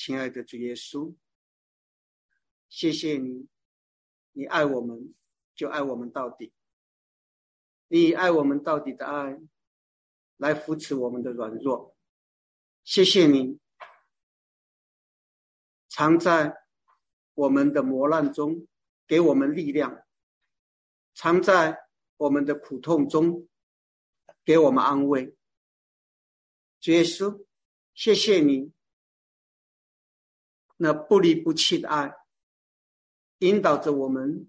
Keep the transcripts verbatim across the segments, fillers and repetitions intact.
亲爱的主耶稣，谢谢你，你爱我们就爱我们到底，你以爱我们到底的爱来扶持我们的软弱。谢谢你常在我们的磨难中给我们力量，常在我们的苦痛中给我们安慰。主耶稣，谢谢你那不离不弃的爱引导着我们，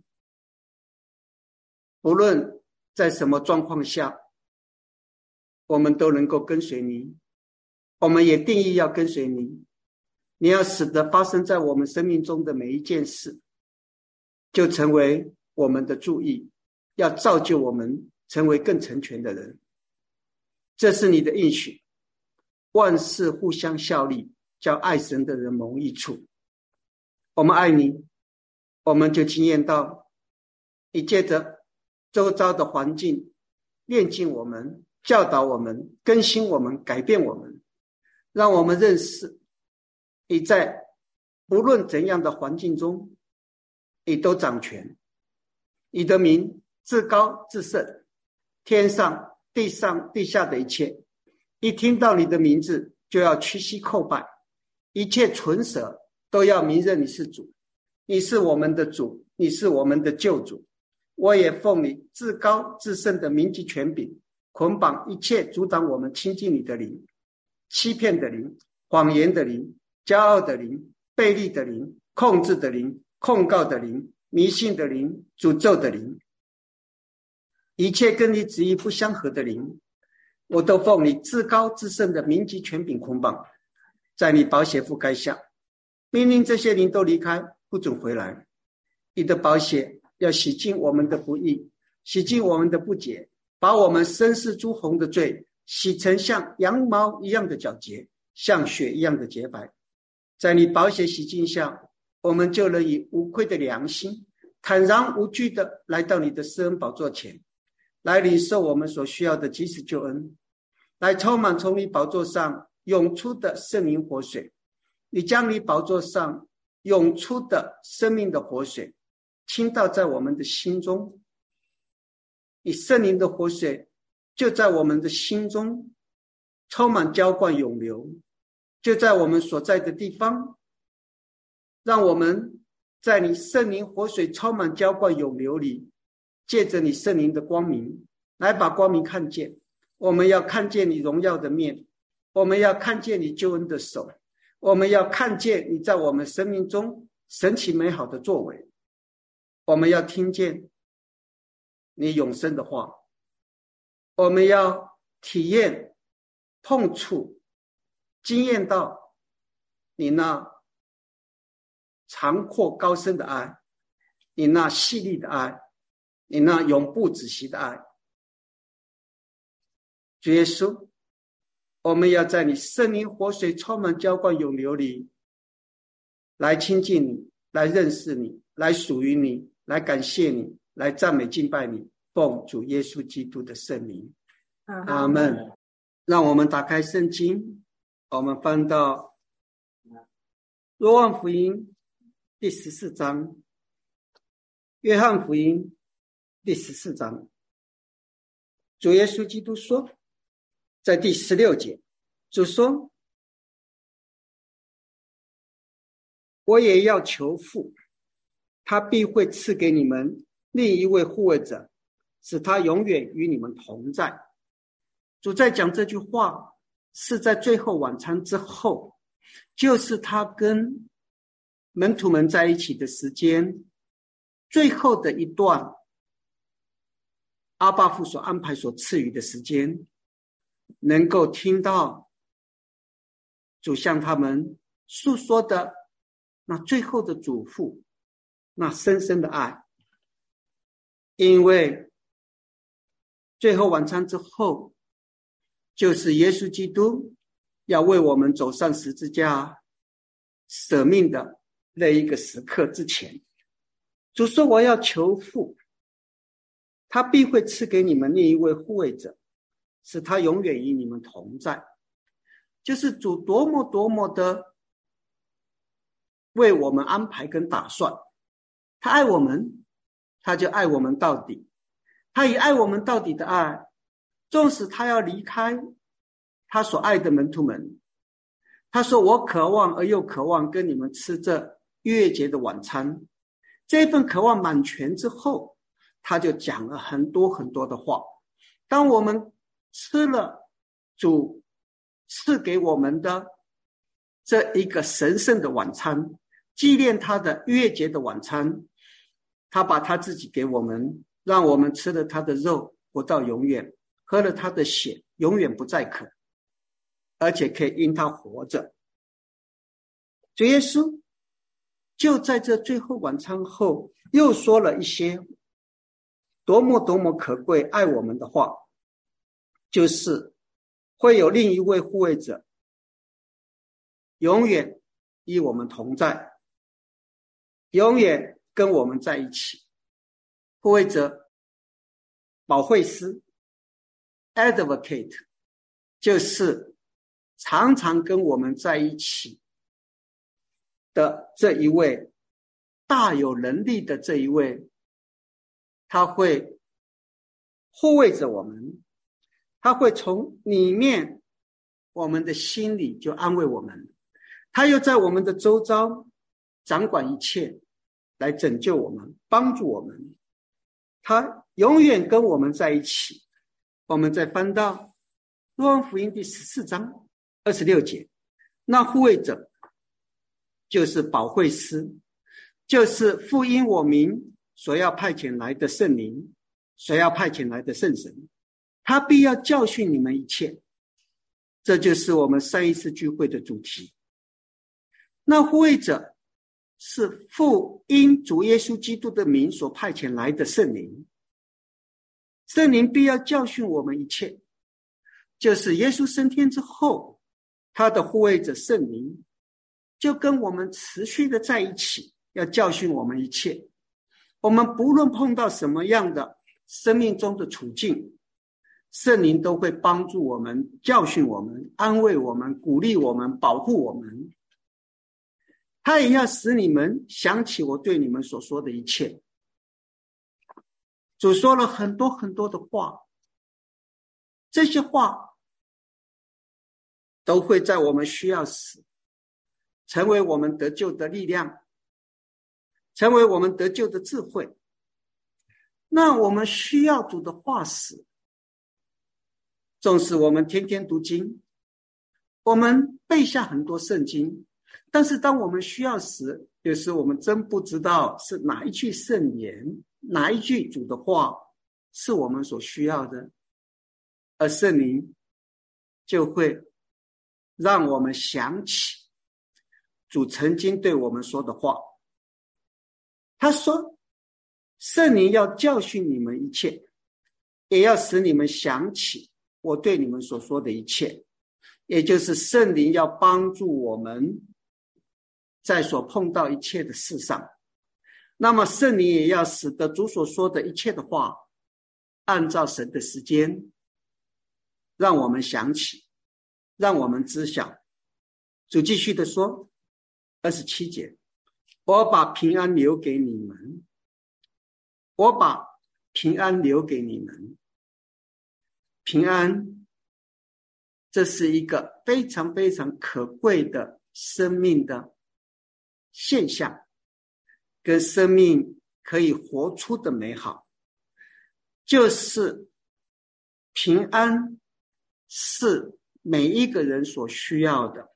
不论在什么状况下我们都能够跟随你。我们也定义要跟随你，你要使得发生在我们生命中的每一件事就成为我们的注意，要造就我们成为更成全的人。这是你的应许，万事互相效力，叫爱神的人蒙益处。我们爱你，我们就经验到你借着周遭的环境炼净我们，教导我们，更新我们，改变我们，让我们认识你在不论怎样的环境中你都掌权。你的名至高至圣，天上地上地下的一切一听到你的名字就要屈膝叩拜，一切唇舌都要明认你是主，你是我们的主，你是我们的救主。我也奉你至高至圣的名及权柄，捆绑一切阻挡我们亲近你的灵，欺骗的灵，谎言的灵，骄傲的灵，悖逆的灵，控制的灵，控告的灵，迷信的灵，诅咒的灵，一切跟你旨意不相合的灵，我都奉你至高至圣的名及权柄捆绑，在你宝血覆盖下，命令这些灵都离开，不准回来。你的宝血要洗净我们的不义，洗净我们的不洁，把我们深似朱红的罪洗成像羊毛一样的皎洁，像雪一样的洁白。在你宝血洗净下，我们就能以无愧的良心坦然无惧的来到你的施恩宝座前，来领受我们所需要的及时救恩，来充满从你宝座上涌出的圣灵活水。你将你宝座上涌出的生命的活水倾倒在我们的心中，你圣灵的活水就在我们的心中充满浇灌涌流，就在我们所在的地方，让我们在你圣灵活水充满浇灌涌流里，借着你圣灵的光明来把光明看见。我们要看见你荣耀的面，我们要看见你救恩的手，我们要看见你在我们生命中神奇美好的作为，我们要听见你永生的话，我们要体验碰触经验到你那长阔高深的爱，你那细腻的爱，你那永不止息的爱。主耶稣，我们要在你圣灵活水充满浇灌涌流里来亲近你，来认识你，来属于你，来感谢你，来赞美敬拜你，奉主耶稣基督的圣名，阿们。让我们打开圣经，我们翻到若望福音第十四章，约翰福音第十四章。主耶稣基督说，在第十六节，主说，我也要求父，他必会赐给你们另一位护卫者，使他永远与你们同在。主在讲这句话是在最后晚餐之后，就是他跟门徒们在一起的时间，最后的一段阿爸父所安排所赐予的时间，能够听到主向他们诉说的那最后的嘱咐，那深深的爱。因为最后晚餐之后，就是耶稣基督要为我们走上十字架舍命的那一个时刻之前，主说，我要求父，他必会赐给你们另一位护卫者，使他永远与你们同在。就是主多么多么的为我们安排跟打算。他爱我们，他就爱我们到底。他以爱我们到底的爱，纵使他要离开他所爱的门徒们，他说我渴望而又渴望跟你们吃这逾越节的晚餐。这份渴望满全之后，他就讲了很多很多的话。当我们吃了主赐给我们的这一个神圣的晚餐，纪念他的逾越节的晚餐，他把他自己给我们，让我们吃了他的肉活到永远，喝了他的血永远不再渴，而且可以因他活着。主耶稣就在这最后晚餐后又说了一些多么多么可贵爱我们的话，就是会有另一位护卫者永远与我们同在，永远跟我们在一起。护卫者保惠师 advocate 就是常常跟我们在一起的这一位大有能力的这一位，他会护卫着我们，他会从里面我们的心里就安慰我们，他又在我们的周遭掌管一切，来拯救我们，帮助我们，他永远跟我们在一起。我们再翻到若望福音第十四章二十六节，那护卫者就是保惠师，就是父因我名所要派遣来的圣灵，所要派遣来的圣神，他必要教训你们一切。这就是我们上一次聚会的主题。那护卫者是父因主耶稣基督的名所派遣来的圣灵，圣灵必要教训我们一切，就是耶稣升天之后，他的护卫者圣灵就跟我们持续的在一起，要教训我们一切。我们不论碰到什么样的生命中的处境，圣灵都会帮助我们，教训我们，安慰我们，鼓励我们，保护我们。他也要使你们想起我对你们所说的一切。主说了很多很多的话，这些话都会在我们需要时成为我们得救的力量，成为我们得救的智慧。那我们需要主的话时，纵使我们天天读经，我们背下很多圣经，但是当我们需要时，有时我们真不知道是哪一句圣言，哪一句主的话是我们所需要的，而圣灵就会让我们想起主曾经对我们说的话。他说圣灵要教训你们一切，也要使你们想起我对你们所说的一切，也就是圣灵要帮助我们在所碰到一切的事上。那么圣灵也要使得主所说的一切的话按照神的时间让我们想起，让我们知晓。主继续的说二十七节，我把平安留给你们，我把平安留给你们。平安，这是一个非常非常可贵的生命的现象，跟生命可以活出的美好。就是平安是每一个人所需要的。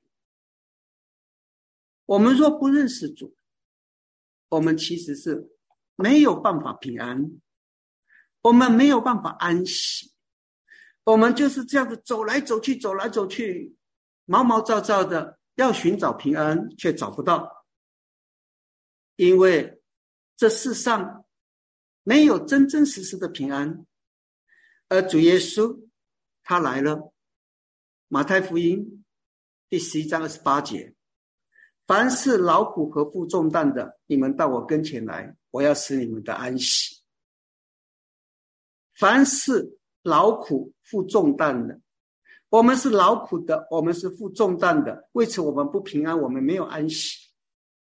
我们若不认识主，我们其实是没有办法平安，我们没有办法安息，我们就是这样子走来走去走来走去，毛毛躁躁的要寻找平安，却找不到。因为这世上没有真真实实的平安，而主耶稣他来了。马太福音第十一章二十八节，凡是劳苦和负重担的，你们到我跟前来，我要使你们的安息。凡是劳苦负重担的，我们是劳苦的，我们是负重担的，为此我们不平安，我们没有安息。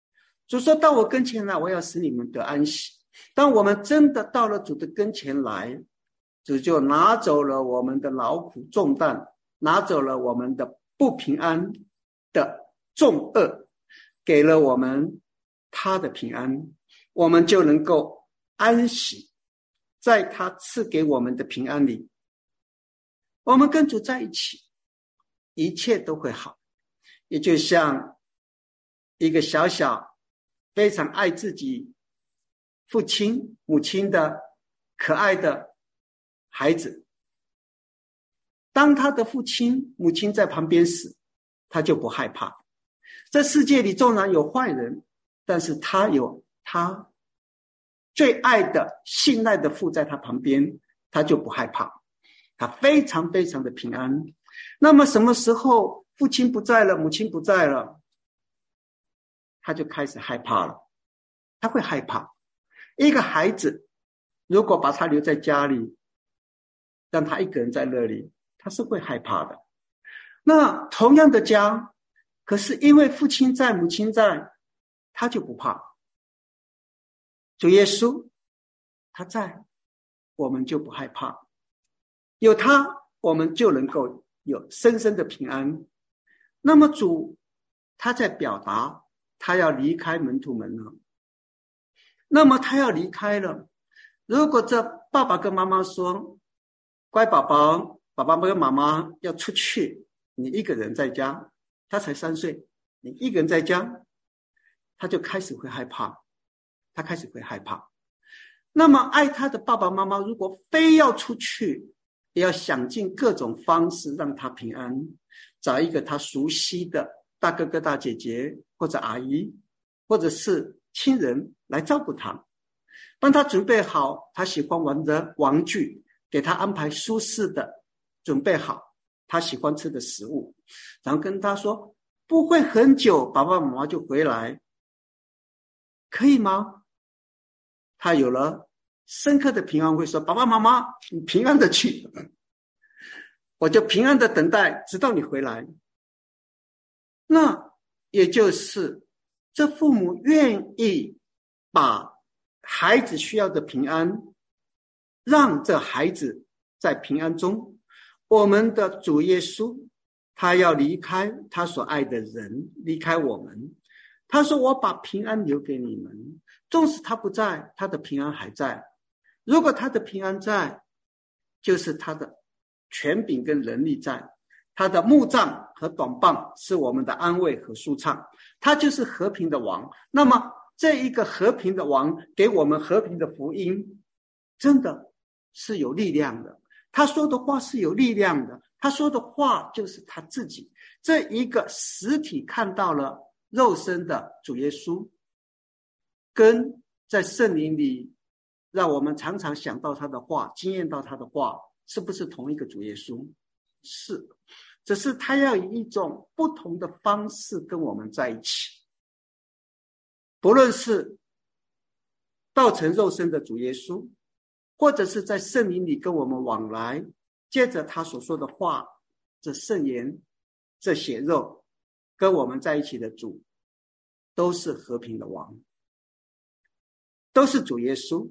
主说到我跟前来，我要使你们得安息。当我们真的到了主的跟前来，主就拿走了我们的劳苦重担，拿走了我们的不平安的重恶，给了我们他的平安，我们就能够安息在他赐给我们的平安里。我们跟主在一起，一切都会好。也就像一个小小非常爱自己父亲母亲的可爱的孩子，当他的父亲母亲在旁边时，他就不害怕。这世界里纵然有坏人，但是他有他最爱的信赖的父在他旁边，他就不害怕，他非常非常的平安。那么什么时候父亲不在了，母亲不在了，他就开始害怕了。他会害怕。一个孩子如果把他留在家里，让他一个人在那里，他是会害怕的。那同样的家，可是因为父亲在母亲在，他就不怕。主耶稣他在，我们就不害怕。有他，我们就能够有深深的平安。那么主他在表达他要离开门徒们了，那么他要离开了。如果这爸爸跟妈妈说，乖宝宝，爸爸跟妈妈要出去，你一个人在家，他才三岁，你一个人在家，他就开始会害怕，他开始会害怕。那么爱他的爸爸妈妈如果非要出去，也要想尽各种方式让他平安，找一个他熟悉的大哥哥大姐姐或者阿姨或者是亲人来照顾他，帮他准备好他喜欢玩的玩具，给他安排舒适的，准备好他喜欢吃的食物，然后跟他说不会很久爸爸妈妈就回来，可以吗？他有了深刻的平安，会说爸爸妈妈你平安的去，我就平安的等待直到你回来。那也就是这父母愿意把孩子需要的平安让这孩子在平安中。我们的主耶稣他要离开他所爱的人，离开我们，他说我把平安留给你们，纵使他不在，他的平安还在。如果他的平安在，就是他的权柄跟能力在，他的木杖和短棒是我们的安慰和舒畅，他就是和平的王。那么这一个和平的王给我们和平的福音，真的是有力量的。他说的话是有力量的，他说的话就是他自己，这一个实体看到了肉身的主耶稣，跟在圣灵里让我们常常想到他的话，经验到他的话，是不是同一个主耶稣？是，只是他要以一种不同的方式跟我们在一起。不论是道成肉身的主耶稣，或者是在圣灵里跟我们往来，接着他所说的话，这圣言这血肉跟我们在一起的主，都是和平的王，都是主耶稣。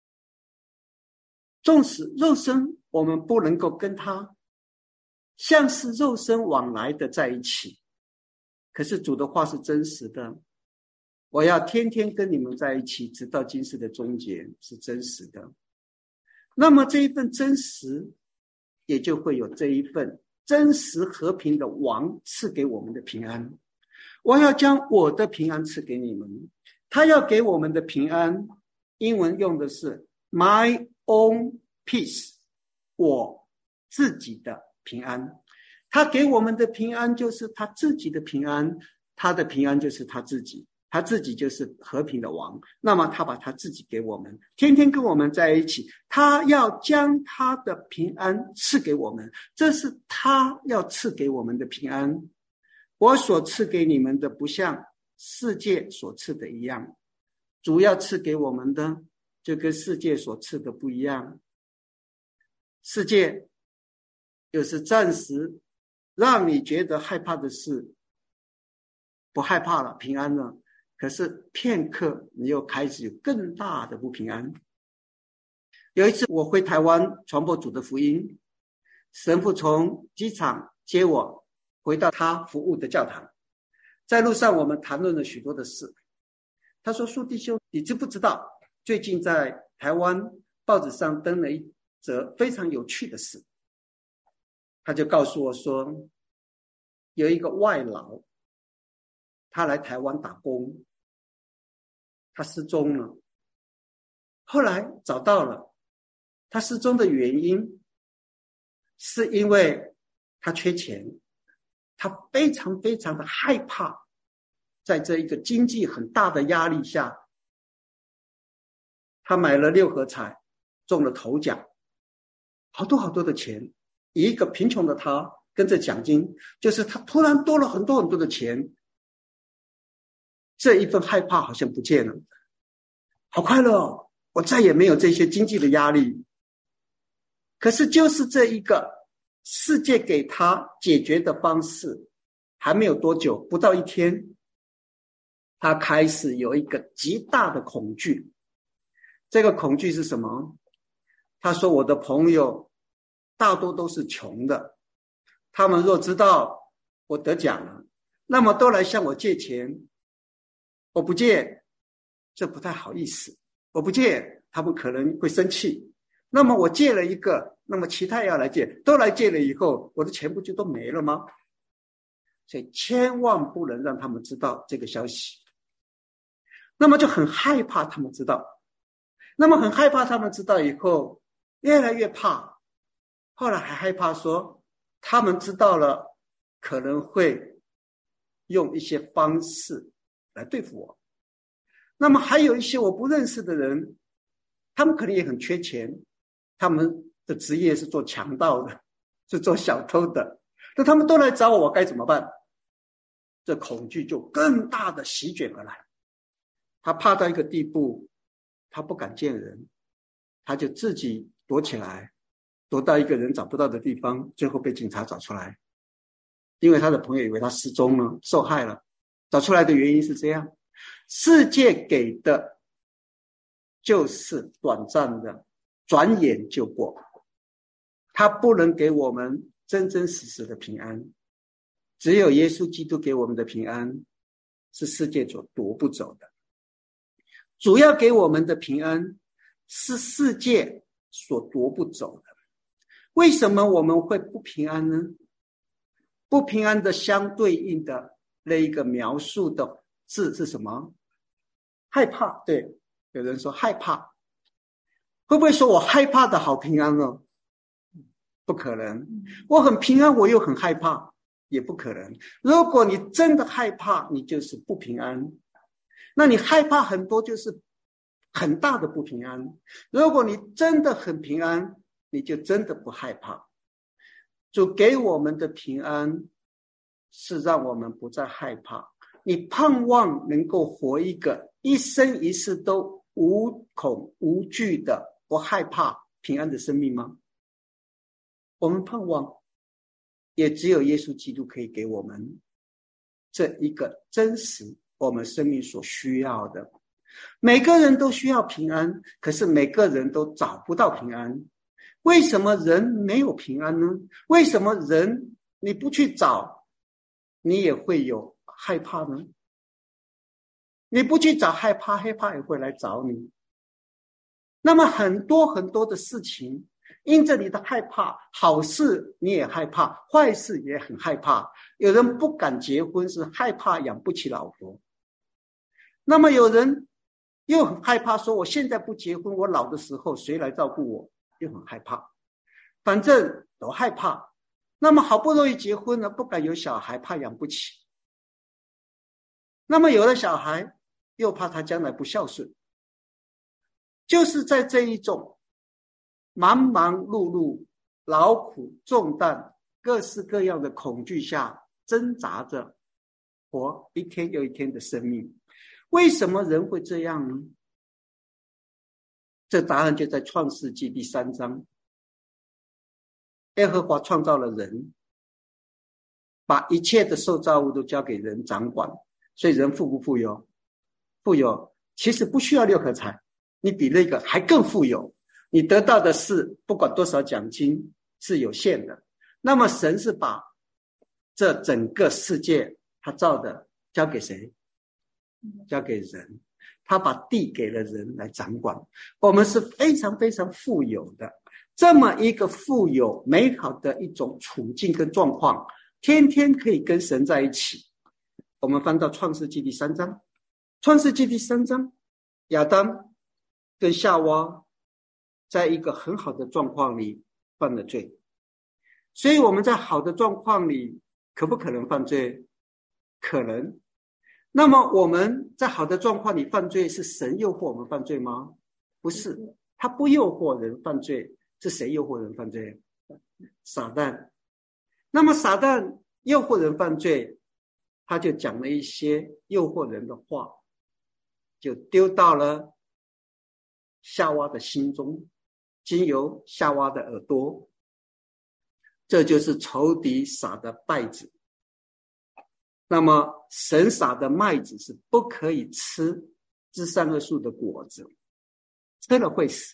纵使肉身我们不能够跟他像是肉身往来的在一起，可是主的话是真实的，我要天天跟你们在一起，直到今世的终结，是真实的。那么这一份真实，也就会有这一份真实和平的王赐给我们的平安。我要将我的平安赐给你们，他要给我们的平安，英文用的是 my own peace， 我自己的平安。他给我们的平安就是他自己的平安，他的平安就是他自己，他自己就是和平的王。那么他把他自己给我们，天天跟我们在一起，他要将他的平安赐给我们，这是他要赐给我们的平安。我所赐给你们的不像世界所赐的一样，主要赐给我们的就跟世界所赐的不一样。世界有时暂时让你觉得害怕的事不害怕了，平安了， 可是片刻你又开始有更大的不平安。有一次我回台湾传播主的福音，神父从机场接我回到他服务的教堂，在路上我们谈论了许多的事。他说，苏弟兄，你知不知道最近在台湾报纸上登了一则非常有趣的事。他就告诉我说，有一个外劳，他来台湾打工，他失踪了，后来找到了。他失踪的原因是因为他缺钱，他非常非常的害怕，在这一个经济很大的压力下，他买了六合彩，中了头奖，好多好多的钱。一个贫穷的他跟着奖金，就是他突然多了很多很多的钱，这一份害怕好像不见了，好快乐哦，我再也没有这些经济的压力。可是就是这一个世界给他解决的方式，还没有多久，不到一天，他开始有一个极大的恐惧。这个恐惧是什么？他说，我的朋友大多都是穷的，他们若知道我得奖了，那么都来向我借钱，我不借，这不太好意思，我不借，他们可能会生气。那么我借了一个，那么其他也要来借，都来借了以后，我的钱不就都没了吗？所以千万不能让他们知道这个消息。那么就很害怕他们知道，那么很害怕他们知道以后，越来越怕，后来还害怕说，他们知道了，可能会用一些方式来对付我。那么还有一些我不认识的人，他们可能也很缺钱，他们的职业是做强盗的，是做小偷的，那他们都来找我，我该怎么办？这恐惧就更大的席卷而来。他怕到一个地步，他不敢见人，他就自己躲起来，躲到一个人找不到的地方，最后被警察找出来。因为他的朋友以为他失踪了，受害了，找出来的原因是这样。世界给的就是短暂的，转眼就过，他不能给我们真真实实的平安。只有耶稣基督给我们的平安，是世界所夺不走的。主要给我们的平安，是世界所夺不走的。为什么我们会不平安呢？不平安的相对应的那一个描述的字是什么？害怕。对，有人说害怕，会不会说我害怕的好平安呢？不可能。我很平安，我又很害怕，也不可能。如果你真的害怕，你就是不平安。那你害怕很多，就是很大的不平安。如果你真的很平安，你就真的不害怕。主给我们的平安是让我们不再害怕。你盼望能够活一个一生一世都无恐无惧的不害怕平安的生命吗？我们盼望，也只有耶稣基督可以给我们这一个真实我们生命所需要的。每个人都需要平安，可是每个人都找不到平安。为什么人没有平安呢？为什么人你不去找，你也会有害怕呢？你不去找害怕，害怕也会来找你。那么很多很多的事情，因着你的害怕，好事你也害怕，坏事也很害怕。有人不敢结婚，是害怕养不起老婆。那么有人又很害怕说，我现在不结婚，我老的时候谁来照顾我？又很害怕。反正都害怕。那么好不容易结婚了，不敢有小孩，怕养不起。那么有了小孩，又怕他将来不孝顺。就是在这一种忙忙碌碌、劳苦重担、各式各样的恐惧下挣扎着活一天又一天的生命。为什么人会这样呢？这答案就在创世纪第三章。耶和华创造了人，把一切的受造物都交给人掌管，所以人富不富有？ 富有其实不需要六合彩，你比那个还更富有，你得到的是不管多少奖金是有限的。那么神是把这整个世界他造的交给谁？交给人，他把地给了人来掌管。我们是非常非常富有的，这么一个富有美好的一种处境跟状况，天天可以跟神在一起。我们翻到创世纪第三章，创世纪第三章，亚当跟夏娃在一个很好的状况里犯了罪，所以我们在好的状况里可不可能犯罪？可能。那么我们在好的状况里犯罪，是神诱惑我们犯罪吗？不是，他不诱惑人犯罪，是谁诱惑人犯罪？撒旦。那么撒旦诱惑人犯罪，他就讲了一些诱惑人的话，就丢到了夏娃的心中，经由夏娃的耳朵，这就是仇敌撒的稗子。那么神撒的麦子是不可以吃知善恶树的果子，吃了会死。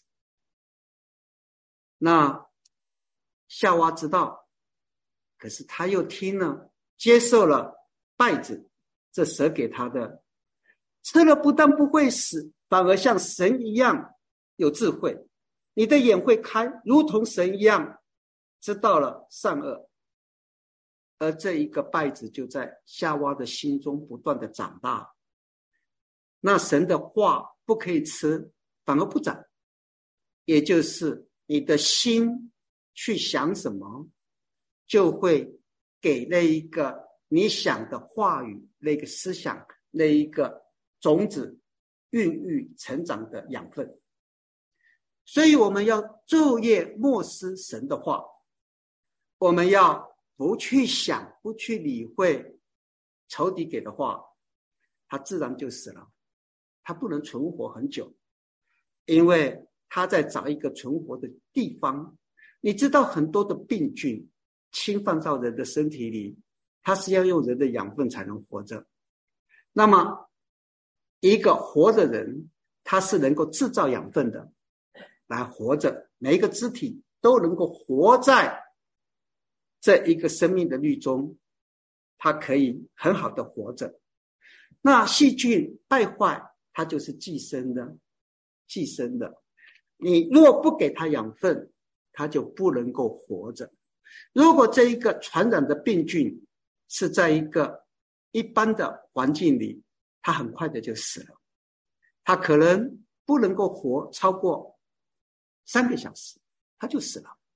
那夏娃知道，可是他又听了，接受了稗子，这蛇给他的，吃了不但不会死，反而像神一样有智慧，你的眼会开，如同神一样知道了善恶。而这一个稗子就在夏娃的心中不断的长大。那神的话不可以吃，反而不长，也就是你的心去想什么，就会给那一个你想的话语，那个思想，那一个种子孕育成长的养分。所以我们要昼夜默思神的话，我们要不去想，不去理会仇敌给的话，他自然就死了，他不能存活很久，因为他在找一个存活的地方。你知道很多的病菌侵犯到人的身体里，他是要用人的养分才能活着。那么一个活的人，他是能够制造养分的来活着，每一个肢体都能够活在这一个生命的律中，它可以很好的活着。那细菌败坏，它就是寄生的，寄生的。你若不给它养分，它就不能够活着。如果这一个传染的病菌是在一个一般的环境里，它很快的就死了，它可能不能够活超过三个小时，它就死了。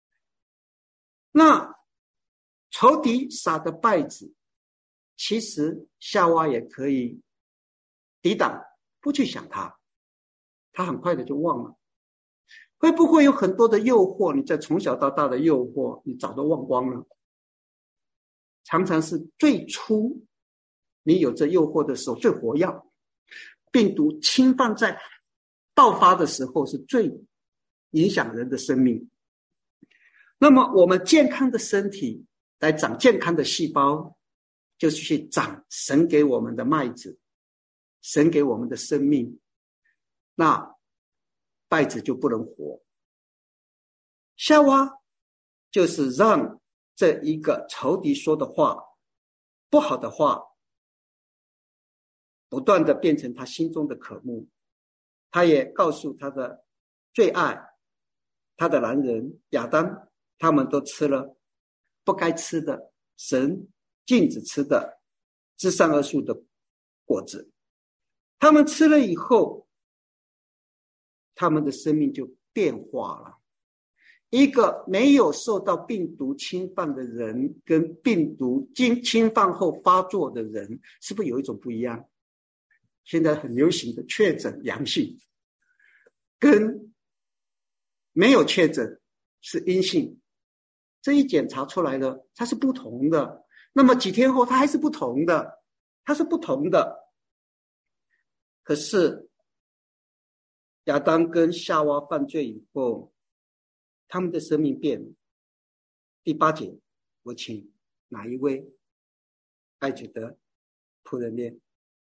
那仇敌撒的稗子，其实夏娃也可以抵挡，不去想它，他很快的就忘了。会不会有很多的诱惑，你在从小到大的诱惑你早都忘光了？常常是最初你有这诱惑的时候最活跃，病毒侵犯在爆发的时候是最影响人的生命。那么我们健康的身体来长健康的细胞，就是去长神给我们的麦子，神给我们的生命，那稗子就不能活。夏娃就是让这一个仇敌说的话，不好的话，不断的变成他心中的渴慕。他也告诉他的最爱他的男人亚当，他们都吃了不该吃的，神禁止吃的知善恶树的果子。他们吃了以后，他们的生命就变化了。一个没有受到病毒侵犯的人，跟病毒经侵犯后发作的人，是不是有一种不一样？现在很流行的确诊阳性，跟没有确诊是阴性，这一检查出来了，它是不同的。那么几天后，它还是不同的，它是不同的。可是亚当跟夏娃犯罪以后，他们的生命变了。第八节，我请哪一位爱主的仆人念？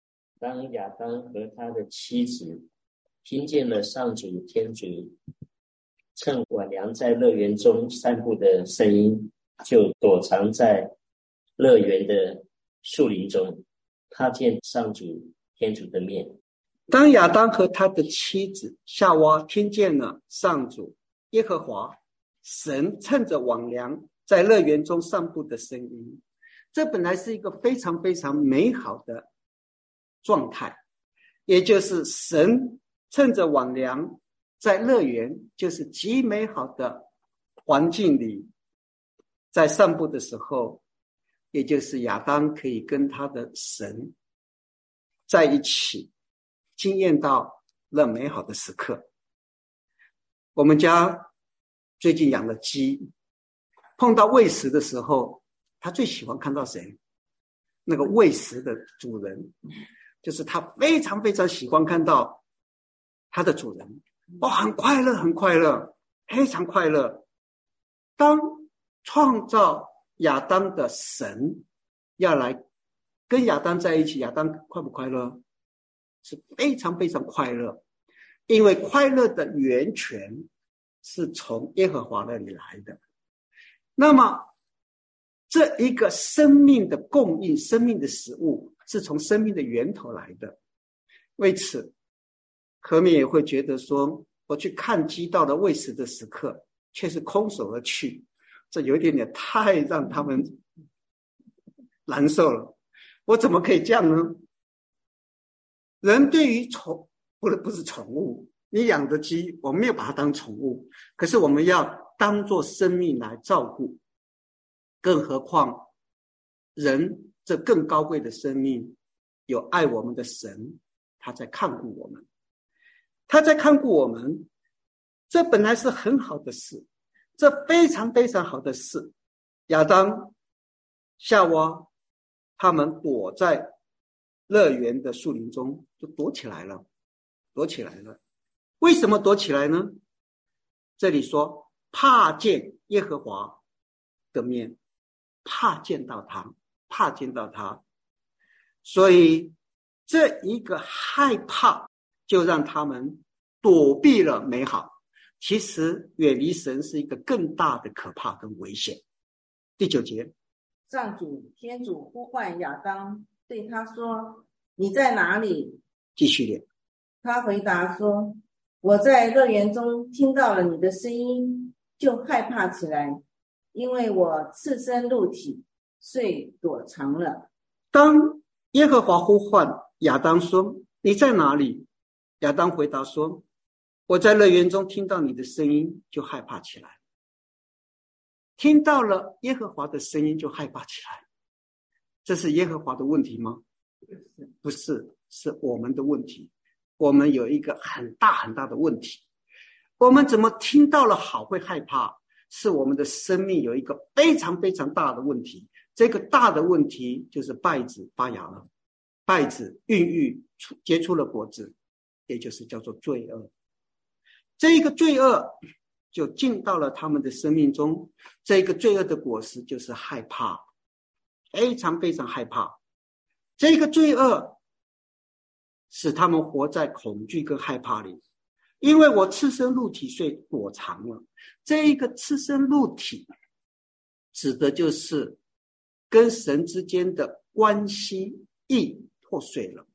当亚当和他的妻子听见了上主天主趁晚凉在乐园中散步的声音，就躲藏在乐园的树林中，他见上主天主的面。 当亚当和他的妻子夏娃听见了上主耶和华神趁着晚凉在乐园中散步的声音，这本来是一个非常非常美好的状态，也就是神趁着晚凉在乐园，就是极美好的环境里在散步的时候，也就是亚当可以跟他的神在一起经验到了美好的时刻。我们家最近养了鸡，碰到喂食的时候，他最喜欢看到谁？那个喂食的主人，就是他非常非常喜欢看到他的主人，哦，很快乐很快乐，非常快乐。当创造亚当的神要来跟亚当在一起，亚当快不快乐？是非常非常快乐，因为快乐的源泉是从耶和华那里来的。那么这一个生命的供应，生命的食物是从生命的源头来的。为此何免也会觉得说，我去看鸡到了喂食的时刻却是空手而去，这有一点点太让他们难受了。我怎么可以这样呢？人对于宠不是不是宠物，你养的鸡我们没有把它当宠物，可是我们要当作生命来照顾，更何况人这更高贵的生命，有爱我们的神，他在看顾我们，他在看顾我们，这本来是很好的事，这非常非常好的事。亚当夏娃他们躲在乐园的树林中，就躲起来了，躲起来了。为什么躲起来呢？这里说怕见耶和华的面，怕见到他，怕见到他。所以这一个害怕就让他们躲避了美好。其实远离神是一个更大的可怕跟危险。第九节， 上主天主呼唤亚当，对他说：你在哪里？ 继续念。 他回答说：我在乐园中听到了你的声音，就害怕起来，因为我赤身露体，遂躲藏了。 当耶和华呼唤亚当说：你在哪里？亚当回答说：我在乐园中听到你的声音，就害怕起来。听到了耶和华的声音就害怕起来，这是耶和华的问题吗？不是，是我们的问题。我们有一个很大很大的问题，我们怎么听到了好会害怕？是我们的生命有一个非常非常大的问题。这个大的问题就是稗子发芽了，稗子孕育结出了果子，也就是叫做罪恶。这一个罪恶就进到了他们的生命中，这个罪恶的果实就是害怕，非常非常害怕。这个罪恶使他们活在恐惧跟害怕里，因为我赤身露体，所以躲藏了。这一个赤身露体指的就是跟神之间的关系意破碎了。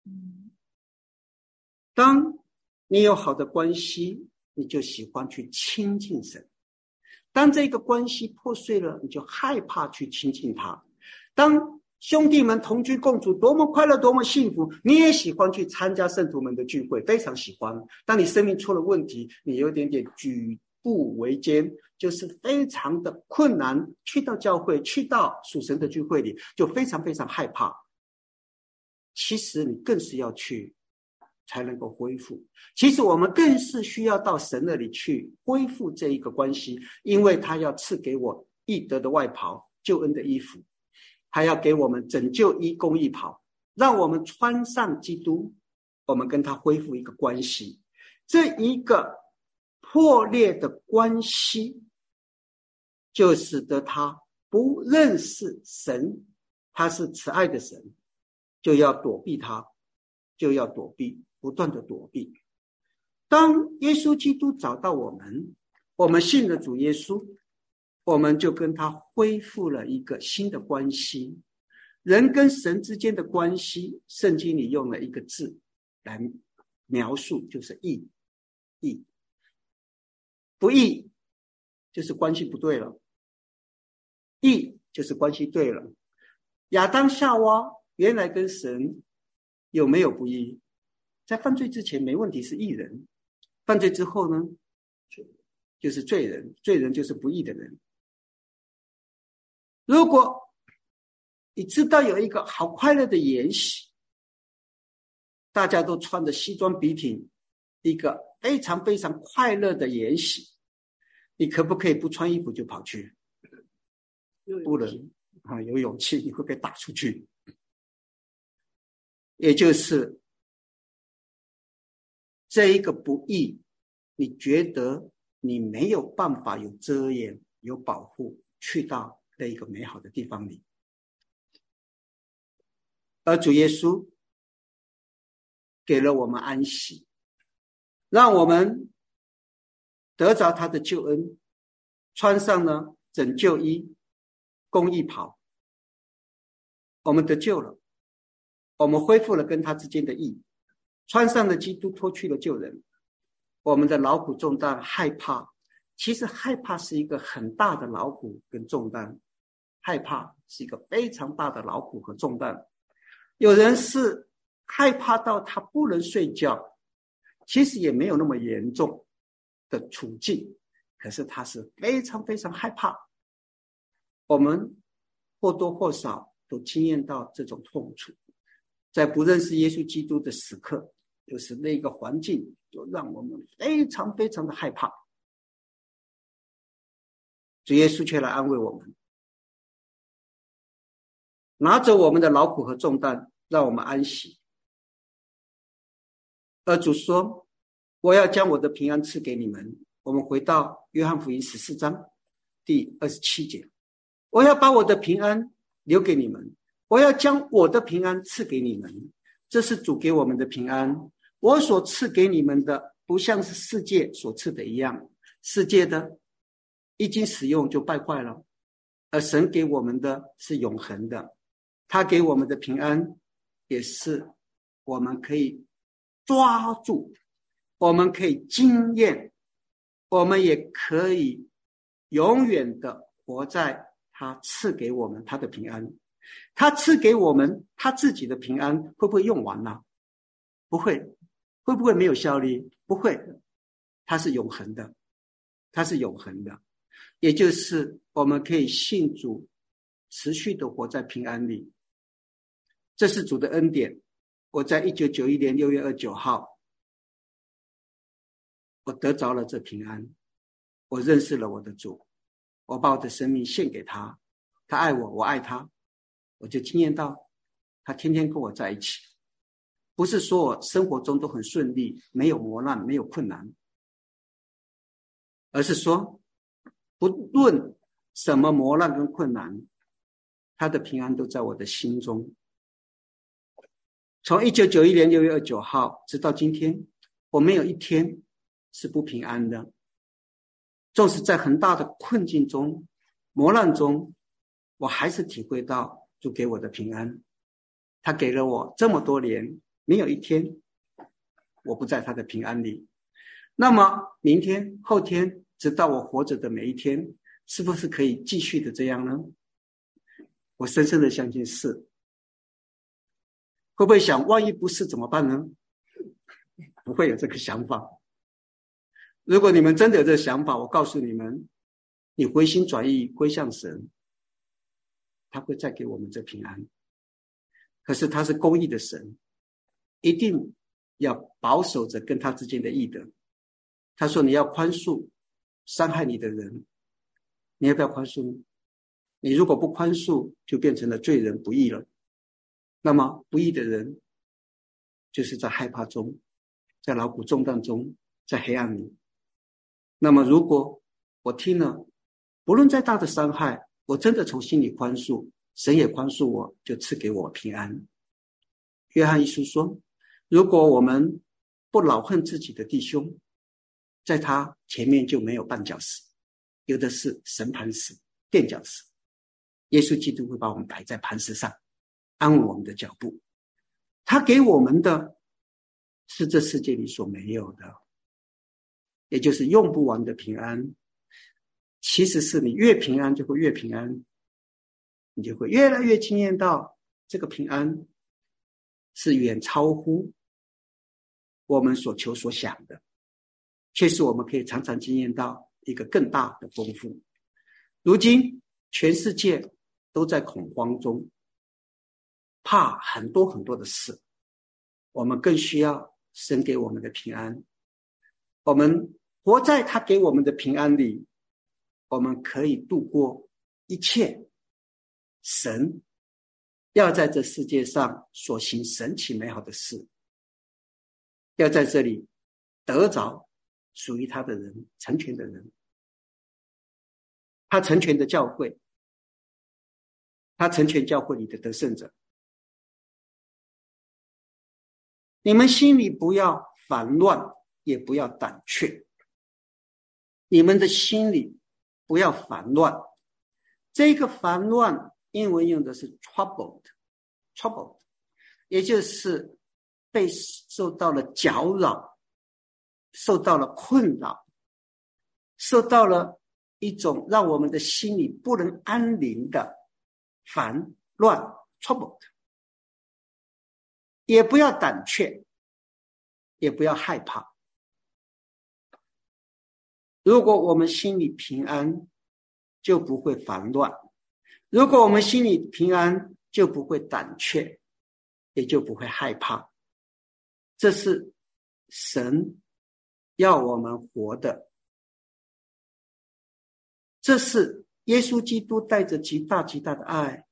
当你有好的关系，你就喜欢去亲近神。当这个关系破碎了，你就害怕去亲近他。当兄弟们同居共处，多么快乐，多么幸福，你也喜欢去参加圣徒们的聚会，非常喜欢。当你生命出了问题，你有点点举步维艰，就是非常的困难，去到教会，去到属神的聚会里，就非常非常害怕。其实你更是要去才能够恢复。其实我们更是需要到神那里去恢复这一个关系，因为他要赐给我义德的外袍，救恩的衣服，还要给我们拯救衣公义袍，让我们穿上基督，我们跟他恢复一个关系。这一个破裂的关系就使得他不认识神，他是慈爱的神，就要躲避他， 就要躲避，不断的躲避。当耶稣基督找到我们，我们信了主耶稣，我们就跟他恢复了一个新的关系。人跟神之间的关系，圣经里用了一个字来描述，就是义。义不义就是关系不对了，义就是关系对了。亚当夏娃原来跟神有没有不义？在犯罪之前没问题，是义人。犯罪之后呢，就是罪人，罪人就是不义的人。如果你知道有一个好快乐的筵席，大家都穿着西装笔挺，一个非常非常快乐的筵席，你可不可以不穿衣服就跑去？不能啊，有勇气你会被打出去。也就是这一个不义，你觉得你没有办法有遮掩有保护去到那一个美好的地方里。而主耶稣给了我们安息，让我们得着他的救恩，穿上了拯救衣、公义袍，我们得救了，我们恢复了跟他之间的义，穿上了基督，脱去了旧人。我们的劳苦重担害怕，其实害怕是一个很大的劳苦跟重担，害怕是一个非常大的劳苦和重担。有人是害怕到他不能睡觉，其实也没有那么严重的处境，可是他是非常非常害怕。我们或多或少都经验到这种痛楚，在不认识耶稣基督的时刻，就是那个环境就让我们非常非常的害怕。主耶稣却来安慰我们，拿走我们的劳苦和重担，让我们安息。而主说，我要将我的平安赐给你们。我们回到约翰福音十四章第二十七节，我要把我的平安留给你们，我要将我的平安赐给你们。这是主给我们的平安，我所赐给你们的不像是世界所赐的一样，世界的一经使用就败坏了，而神给我们的是永恒的。他给我们的平安也是我们可以抓住，我们可以经验，我们也可以永远的活在他赐给我们他的平安。他赐给我们他自己的平安会不会用完呢？不会。会不会没有效力？不会。它是永恒的，它是永恒的，也就是我们可以信主，持续的活在平安里。这是主的恩典。我在一九九一年六月二十九号，我得着了这平安，我认识了我的主，我把我的生命献给他，他爱我，我爱他，我就经验到他天天跟我在一起。不是说我生活中都很顺利，没有磨难，没有困难，而是说不论什么磨难跟困难，他的平安都在我的心中。从一九九一年六月二十九号直到今天，我没有一天是不平安的。纵使在很大的困境中、磨难中，我还是体会到主给我的平安。他给了我这么多年，没有一天我不在他的平安里。那么明天、后天，直到我活着的每一天，是不是可以继续的这样呢？我深深的相信是。会不会想，万一不是怎么办呢？不会有这个想法。如果你们真的有这个想法，我告诉你们，你回心转意归向神，他会再给我们这平安。可是他是公义的神，一定要保守着跟他之间的义德。他说你要宽恕伤害你的人，你要不要宽恕呢？你如果不宽恕，就变成了罪人，不义了。那么不义的人就是在害怕中，在劳苦重担中，在黑暗里。那么如果我听了，不论再大的伤害，我真的从心里宽恕，神也宽恕我，就赐给我平安。约翰一书说， 如果我们不恼恨自己的弟兄，在他前面就没有绊脚石，有的是神磐石、垫脚石。耶稣基督会把我们摆在磐石上，安稳我们的脚步。他给我们的是这世界里所没有的，也就是用不完的平安。其实是你越平安就会越平安，你就会越来越经验到这个平安是远超乎我们所求所想的，确实我们可以常常经验到一个更大的丰富。如今全世界都在恐慌中，怕很多很多的事，我们更需要神给我们的平安。我们活在他给我们的平安里，我们可以度过一切神要在这世界上所行神奇美好的事，要在这里得着属于他的人，成全的人，他成全的教会，他成全教会里的得胜者。你们心里不要烦乱，也不要胆怯。你们的心里不要烦乱，这个烦乱英文用的是 troubled troubled 也就是被受到了搅扰，受到了困扰，受到了一种让我们的心里不能安宁的烦乱 troubled。 也不要胆怯，也不要害怕。如果我们心里平安，就不会烦乱；如果我们心里平安，就不会胆怯，也就不会害怕。这是神要我们活的，这是耶稣基督带着极大极大的爱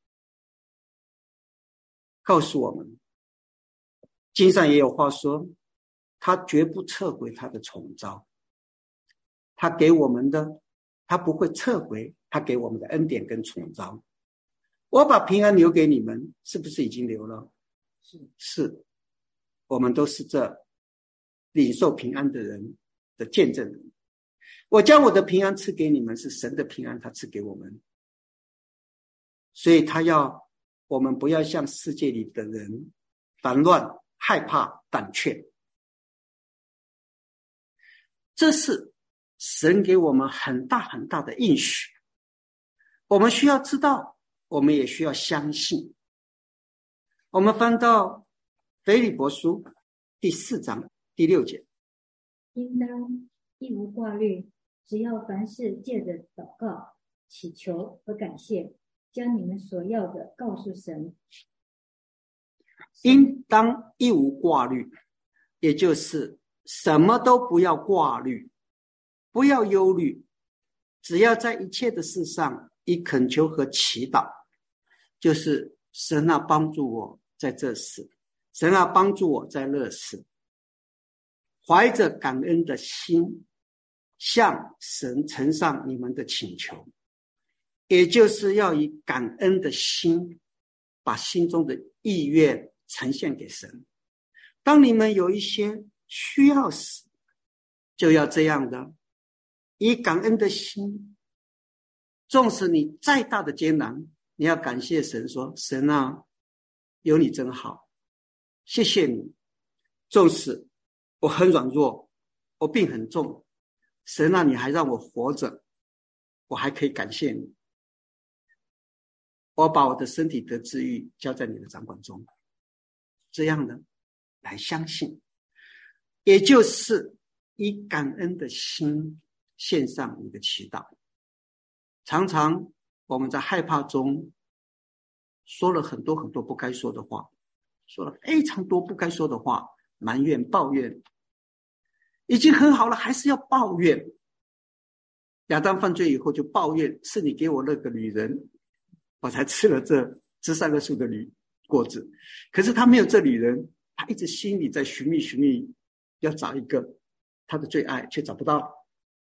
告诉我们。经上也有话说，他绝不撤回他的宠召，他给我们的，他不会撤回他给我们的恩典跟宠召。我把平安留给你们，是不是已经留了？是，是，我们都是这领受平安的人的见证人。我将我的平安赐给你们，是神的平安他赐给我们，所以他要我们不要像世界里的人烦乱、害怕、胆怯。这是神给我们很大很大的应许，我们需要知道，我们也需要相信。我们翻到腓立比书第四章第六节， 应当一无挂虑，只要凡事借着祷告、祈求和感谢，将你们所要的告诉神。 应当一无挂虑，也就是什么都不要挂虑，不要忧虑，只要在一切的事上以恳求和祈祷，就是神啊帮助我在这事，神啊帮助我在那事，怀着感恩的心向神呈上你们的请求，也就是要以感恩的心把心中的意愿呈现给神。当你们有一些需要时，就要这样的以感恩的心，纵使你再大的艰难，你要感谢神，说神啊有你真好，谢谢你。纵使我很软弱，我病很重，神啊你还让我活着，我还可以感谢你。我把我的身体得治愈交在你的掌管中，这样的来相信，也就是以感恩的心献上你的祈祷。常常我们在害怕中说了很多很多不该说的话，说了非常多不该说的话，埋怨抱怨，已经很好了还是要抱怨。亚当犯罪以后就抱怨，是你给我那个女人，我才吃了这知善恶树的女果子。可是他没有这女人，他一直心里在寻觅寻觅，要找一个他的最爱，却找不到。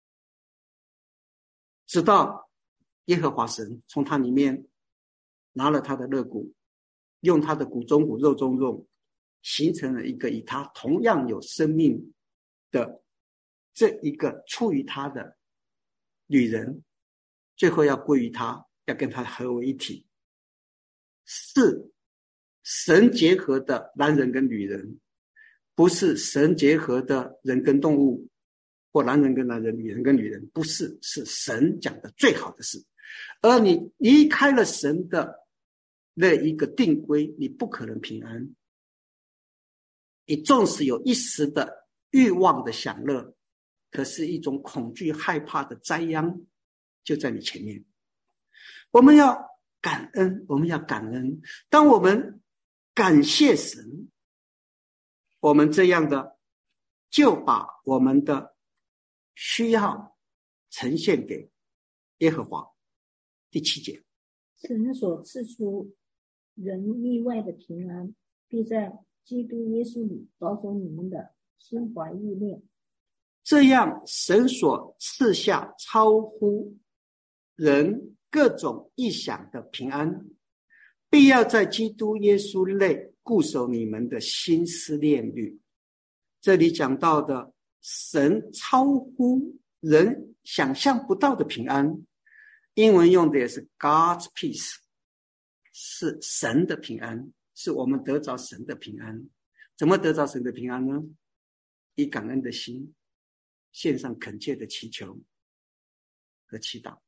直到耶和华神从他里面拿了他的肋骨，用他的骨中骨肉中肉形成了一个与他同样有生命的这一个出于他的女人，最后要归于他，要跟他合为一体，是神结合的男人跟女人，不是神结合的人跟动物，或男人跟男人，女人跟女人，不是，是神讲的最好的事。而你离开了神的那一个定规，你不可能平安。你纵使有一时的欲望的享乐，可是一种恐惧害怕的灾殃就在你前面。我们要感恩，我们要感恩。当我们感谢神，我们这样的就把我们的需要呈现给耶和华。第七节， 神所赐出人意外的平安，必在基督耶稣里保守你们的心怀意念。 这样神所赐下超乎人各种意想的平安，必要在基督耶稣内固守你们的心思念虑。这里讲到的神超乎人想象不到的平安，英文用的也是 God's peace， 是神的平安，是我们得着神的平安。怎么得着神的平安呢？以感恩的心献上恳切的祈求和祈祷，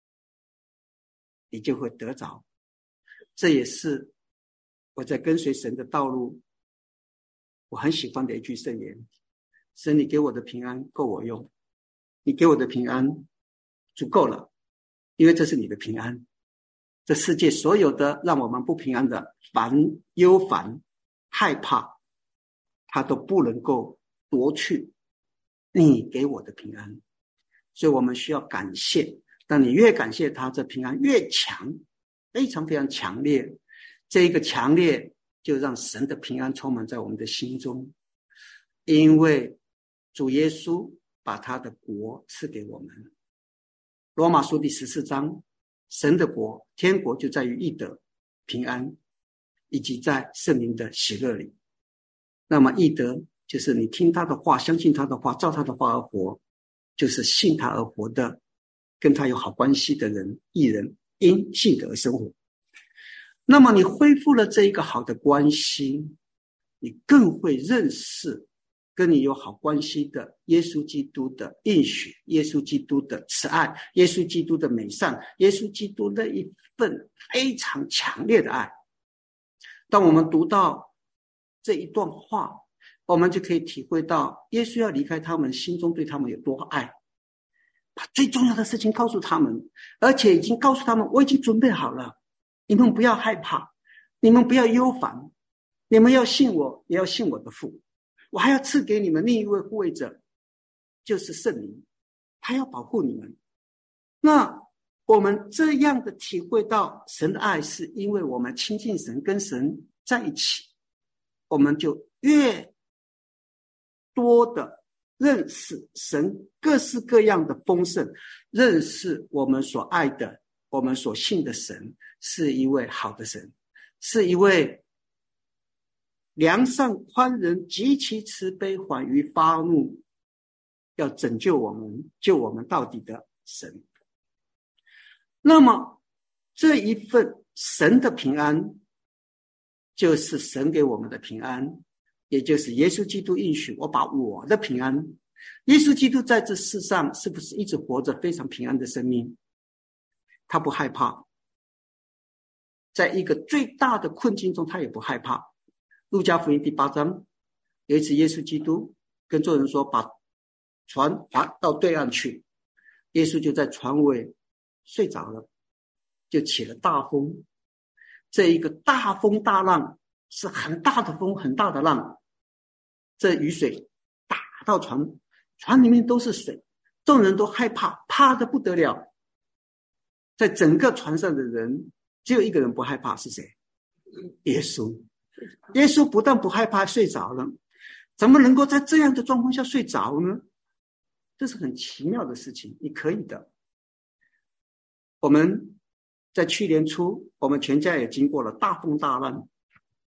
你就会得着。这也是我在跟随神的道路我很喜欢的一句圣言：神，你给我的平安够我用，你给我的平安足够了，因为这是你的平安。这世界所有的让我们不平安的烦忧烦害怕，它都不能够夺去你给我的平安。所以我们需要感谢，当你越感谢他，这平安越强，非常非常强烈。这一个强烈就让神的平安充满在我们的心中，因为主耶稣把他的国赐给我们。罗马书第十四章，神的国天国就在于义德平安，以及在圣灵的喜乐里。那么义德就是你听他的话，相信他的话，照他的话而活，就是信他而活的，跟他有好关系的人，义人因信德而生活。那么你恢复了这一个好的关系，你更会认识跟你有好关系的耶稣基督的应许，耶稣基督的慈爱，耶稣基督的美善，耶稣基督的一份非常强烈的爱。当我们读到这一段话，我们就可以体会到耶稣要离开他们，心中对他们有多爱，把最重要的事情告诉他们，而且已经告诉他们，我已经准备好了，你们不要害怕，你们不要忧烦，你们要信我，也要信我的父，我还要赐给你们另一位护卫者，就是圣灵，他要保护你们。那我们这样的体会到神的爱，是因为我们亲近神，跟神在一起，我们就越多的认识神各式各样的丰盛，认识我们所爱的，我们所信的神是一位好的神，是一位良善宽仁极其慈悲缓于发怒，要拯救我们救我们到底的神。那么这一份神的平安，就是神给我们的平安，也就是耶稣基督应许我把我的平安。耶稣基督在这世上是不是一直活着非常平安的生命？他不害怕，在一个最大的困境中他也不害怕。路加福音第八章，有一次耶稣基督跟众人说，把船划到对岸去，耶稣就在船尾睡着了，就起了大风。这一个大风大浪是很大的风，很大的浪，这雨水打到船，船里面都是水，众人都害怕，怕得不得了。在整个船上的人只有一个人不害怕，是谁？耶稣。耶稣不但不害怕，睡着了。怎么能够在这样的状况下睡着呢？这是很奇妙的事情，你可以的。我们在去年初，我们全家也经过了大风大浪，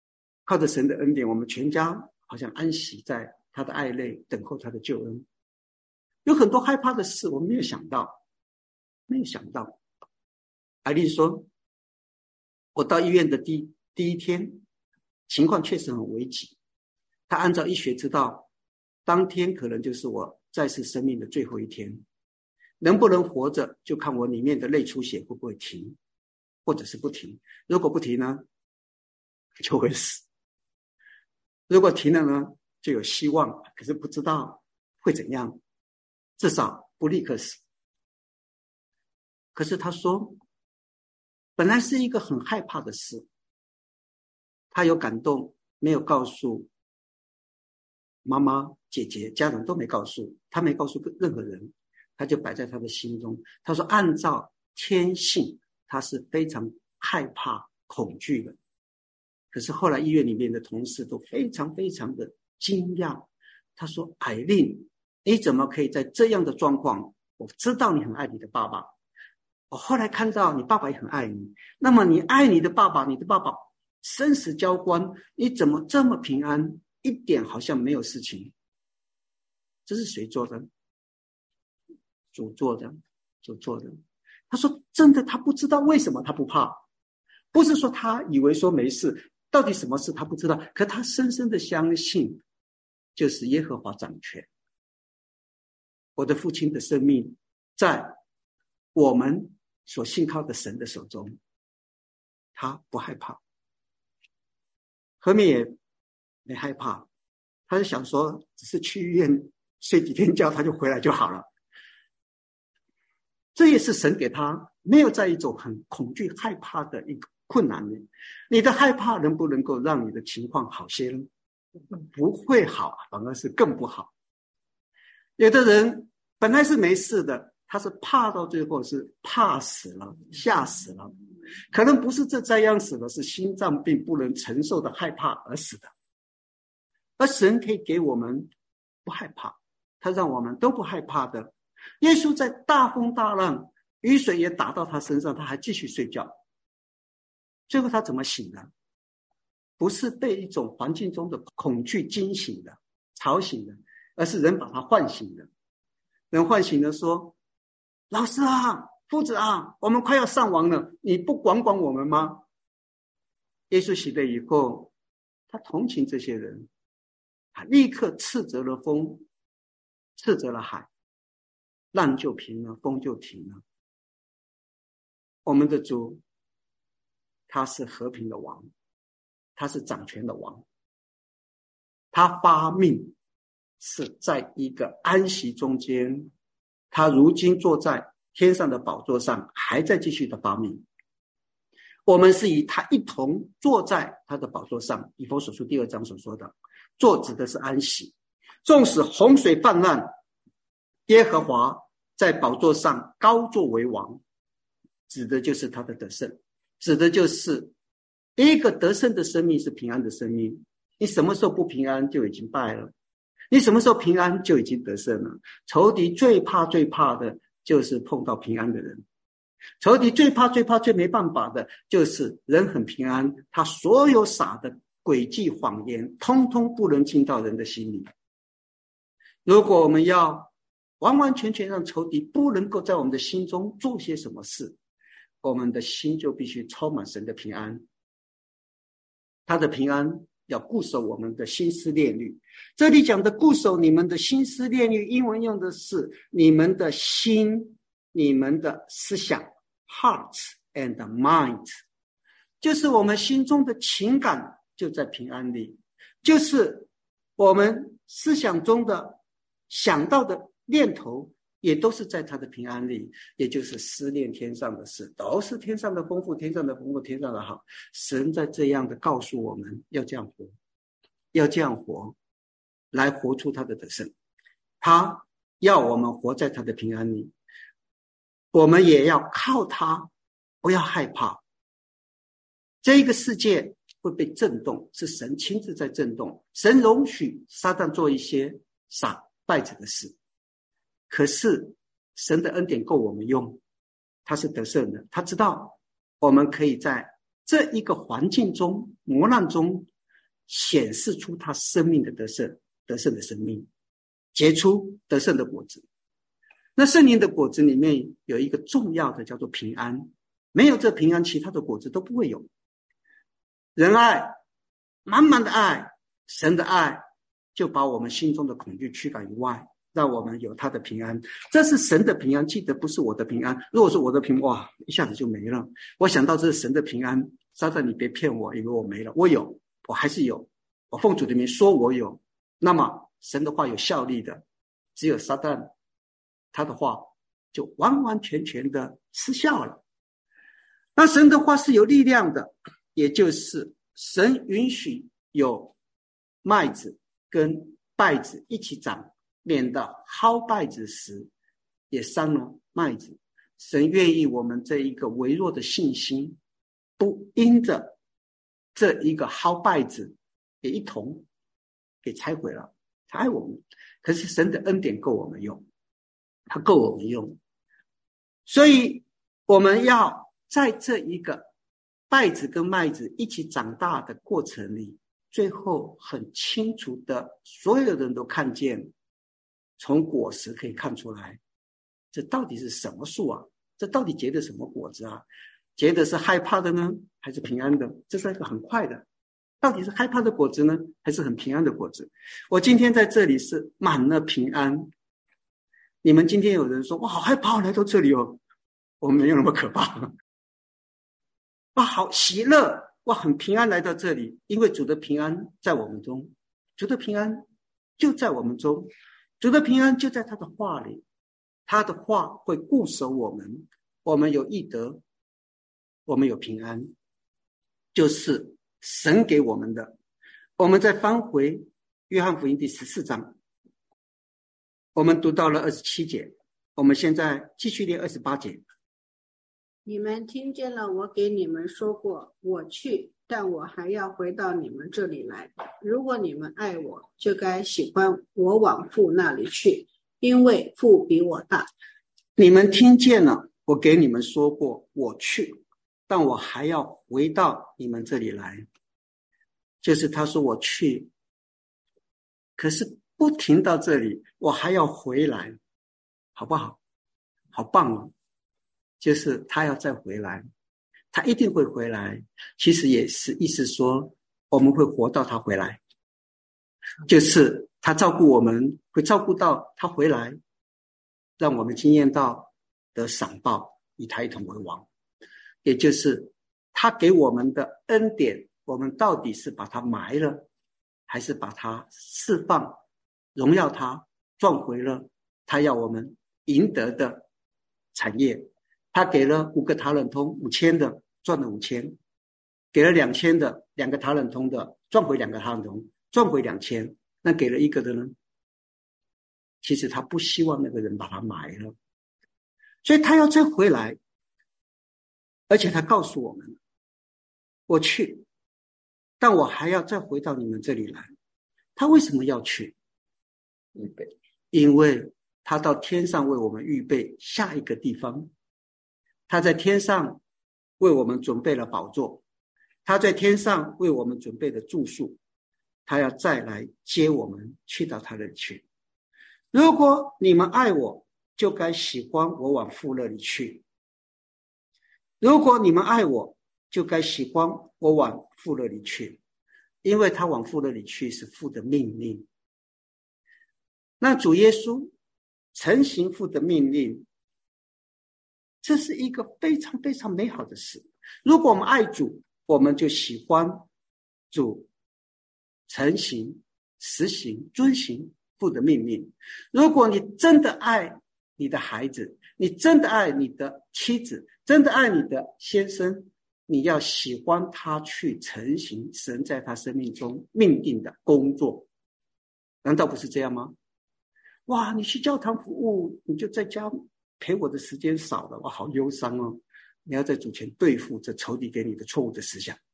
靠着神的恩典，我们全家好像安息在他的爱内，等候他的救恩。有很多害怕的事我们没有想到，没有想到。艾丽说，我到医院的第第一天，情况确实很危急。他按照医学知道，当天可能就是我在世生命的最后一天，能不能活着就看我里面的内出血会不会停，或者是不停。如果不停呢，就会死。如果停了呢，就有希望，可是不知道会怎样，至少不立刻死。可是他说，本来是一个很害怕的事，他有感动，没有告诉妈妈、姐姐、家人都没告诉，他没告诉任何人，他就摆在他的心中。他说按照天性，他是非常害怕、恐惧的。可是后来医院里面的同事都非常非常的惊讶，他说艾琳，你怎么可以在这样的状况，我知道你很爱你的爸爸，我后来看到你爸爸也很爱你，那么你爱你的爸爸，你的爸爸生死交关，你怎么这么平安，一点好像没有事情？这是谁做的？主做的，主做的。他说真的，他不知道为什么他不怕，不是说他以为说没事，到底什么事他不知道，可他深深的相信，就是耶和华掌权。我的父亲的生命在我们所信靠的神的手中，他不害怕。何美也没害怕，他就想说只是去医院睡几天觉他就回来就好了。这也是神给他没有在一种很恐惧害怕的一个困难里。你的害怕能不能够让你的情况好些呢？不会好，反而是更不好。有的人本来是没事的，他是怕到最后是怕死了，吓死了，可能不是这这样死的，是心脏病不能承受的害怕而死的。而神可以给我们不害怕，他让我们都不害怕的。耶稣在大风大浪，雨水也打到他身上，他还继续睡觉。最后他怎么醒的？不是被一种环境中的恐惧惊醒的、吵醒的，而是人把他唤醒的。人唤醒的说，老师啊，夫子啊，我们快要上王了，你不管管我们吗？耶稣醒了以后，他同情这些人，他立刻斥责了风，斥责了海，浪就平了，风就停了。我们的主，他是和平的王，他是掌权的王，他发命是在一个安息中间，他如今坐在天上的宝座上，还在继续的发命。我们是与他一同坐在他的宝座上，以弗所书第二章所说的坐指的是安息。纵使洪水泛滥，耶和华在宝座上高坐为王，指的就是他的得胜，指的就是一个得胜的生命是平安的生命。你什么时候不平安就已经败了，你什么时候平安就已经得胜了。仇敌最怕最怕的就是碰到平安的人，仇敌最怕最怕最没办法的就是人很平安，他所有傻的诡计谎言通通不能进到人的心里。如果我们要完完全全让仇敌不能够在我们的心中做些什么事，我们的心就必须充满神的平安。他的平安要固守我们的心思念虑。这里讲的固守你们的心思念虑，英文用的是你们的心，你们的思想 hearts and mind， 就是我们心中的情感就在平安里，就是我们思想中的想到的念头也都是在他的平安里，也就是思念天上的事，都是天上的丰富，天上的丰富，天上的好。神在这样的告诉我们要这样活，要这样活，来活出他的得胜。他要我们活在他的平安里，我们也要靠他，不要害怕。这个世界会被震动，是神亲自在震动，神容许撒旦做一些傻败者的事，可是神的恩典够我们用，他是得胜的，他知道我们可以在这一个环境中磨难中， 显示出他生命的得胜，得胜的生命，结出得胜的果子。那圣灵的果子里面有一个重要的叫做平安，没有这平安，其他的果子都不会有。仁爱，满满的爱，神的爱就把我们心中的恐惧驱赶以外，让我们有他的平安。这是神的平安，记得不是我的平安。如果是我的平安，哇，一下子就没了。我想到这是神的平安，撒旦你别骗我，以为我没了，我有，我还是有，我奉主的名说我有。那么神的话有效力的，只有撒旦他的话就完完全全的失效了。那神的话是有力量的，也就是神允许有麦子跟稗子一起长，免得薅稗子时也伤了麦子。神愿意我们这一个微弱的信心，不因着这一个薅稗子也一同给拆毁了，他爱我们。可是神的恩典够我们用，他够我们用。所以我们要在这一个稗子跟麦子一起长大的过程里，最后很清楚的，所有人都看见，从果实可以看出来，这到底是什么树啊？这到底结的什么果子啊？结的是害怕的呢，还是平安的？这是一个很快的，到底是害怕的果子呢，还是很平安的果子？我今天在这里是满了平安。你们今天有人说，哇，好害怕来到这里哦，我们没有那么可怕。哇，好喜乐，哇，很平安来到这里，因为主的平安在我们中，主的平安就在我们中，主的平安就在他的话里，他的话会固守我们，我们有义德，我们有平安，就是神给我们的。我们再翻回约翰福音第十四章，我们读到了二十七节，我们现在继续念二十八节。 你们听见了我给你们说过，我去，但我还要回到你们这里来。如果你们爱我，就该喜欢我往父那里去，因为父比我大。 你们听见了我给你们说过，我去，但我还要回到你们这里来。就是他说我去，可是不停到这里，我还要回来，好不好？好棒哦！就是他要再回来，他一定会回来。其实也是意思说，我们会活到他回来，就是他照顾我们，会照顾到他回来，让我们经验到的赏报，与他一同为王。也就是他给我们的恩典，我们到底是把它埋了，还是把它释放，荣耀他，赚回了他要我们赢得的产业。他给了五个塔冷通，五千的赚了五千，给了两千的两个塔冷通的赚回两个塔冷通，赚回两千。那给了一个的呢？其实他不希望那个人把他埋了，所以他要再回来，而且他告诉我们，我去，但我还要再回到你们这里来。他为什么要去？预备，因为他到天上为我们预备下一个地方。他在天上为我们准备了宝座，他在天上为我们准备了住宿，他要再来接我们去到他那里去。如果你们爱我，就该喜欢我往父那里去。如果你们爱我，就该喜欢我往父那里去，因为他往父那里去是父的命令。那主耶稣承行父的命令，这是一个非常非常美好的事。如果我们爱主，我们就喜欢主承行、实行、遵行父的命令。如果你真的爱你的孩子，你真的爱你的妻子，真的爱你的先生，你要喜欢他去承行神在他生命中命定的工作。难道不是这样吗？哇，你去教堂服务，你就在家陪我的时间少了，我好忧伤哦。你要在主前对付这仇敌给你的错误的思想。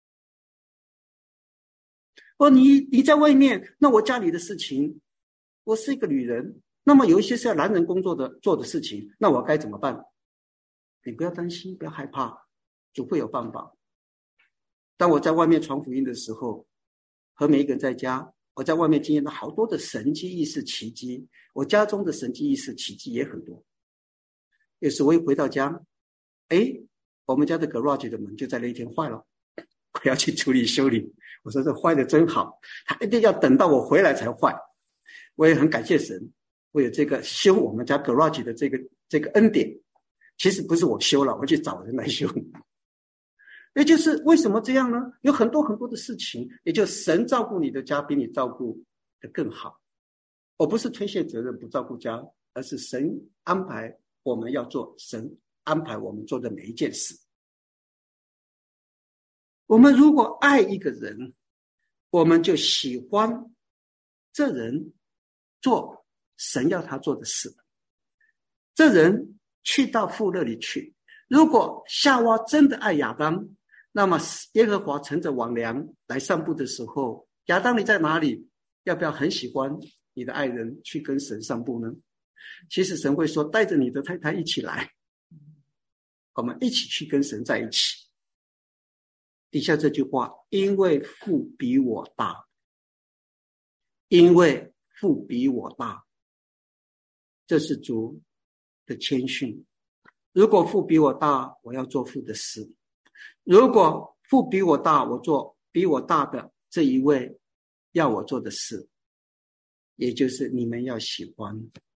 哦，你你在外面，那我家里的事情，我是一个女人，那么有一些是要男人工作的做的事情，那我该怎么办？你不要担心，不要害怕，主会有办法。当我在外面传福音的时候， 和每一个人在家，我在外面经验到好多的神迹异事奇迹，我家中的神迹异事奇迹也很多。有时我一回到家，诶，我们家的 garage 的门就在那一天坏了，我要去处理修理。我说这坏的真好，他一定要等到我回来才坏。我也很感谢神，我有这个修我们家 garage 的这个这个恩典。其实不是我修了，我去找人来修。也就是为什么这样呢？有很多很多的事情，也就神照顾你的家比你照顾的更好。我不是推卸责任不照顾家，而是神安排我们要做神安排我们做的每一件事。我们如果爱一个人，我们就喜欢这人做神要他做的事。这人去到父那里去，如果夏娃真的爱亚当，那么耶和华乘着网梁来散步的时候，亚当你在哪里？要不要很喜欢你的爱人去跟神散步呢？其实神会说，带着你的太太一起来，我们一起去跟神在一起。底下这句话，因为父比我大，因为父比我大，这是主的谦逊。如果父比我大，我要做父的事；如果父比我大，我做比我大的这一位要我做的事，也就是你们要喜欢。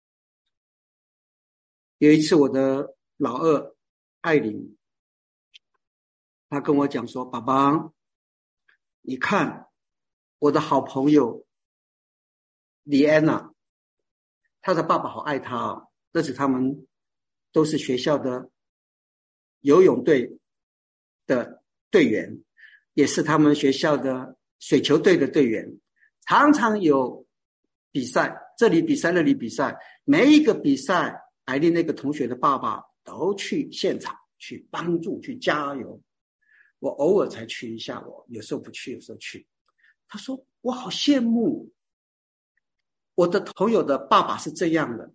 有一次我的老二艾琳，他跟我讲说，爸爸，你看我的好朋友李安娜，他的爸爸好爱他哦，那是他们都是学校的游泳队的队员，也是他们学校的水球队的队员，常常有比赛，这里比赛那里比赛，每一个比赛艾琳那个同学的爸爸都去现场去帮助去加油。我偶尔才去一下，我有时候不去有时候去。他说我好羡慕我的朋友的爸爸是这样的。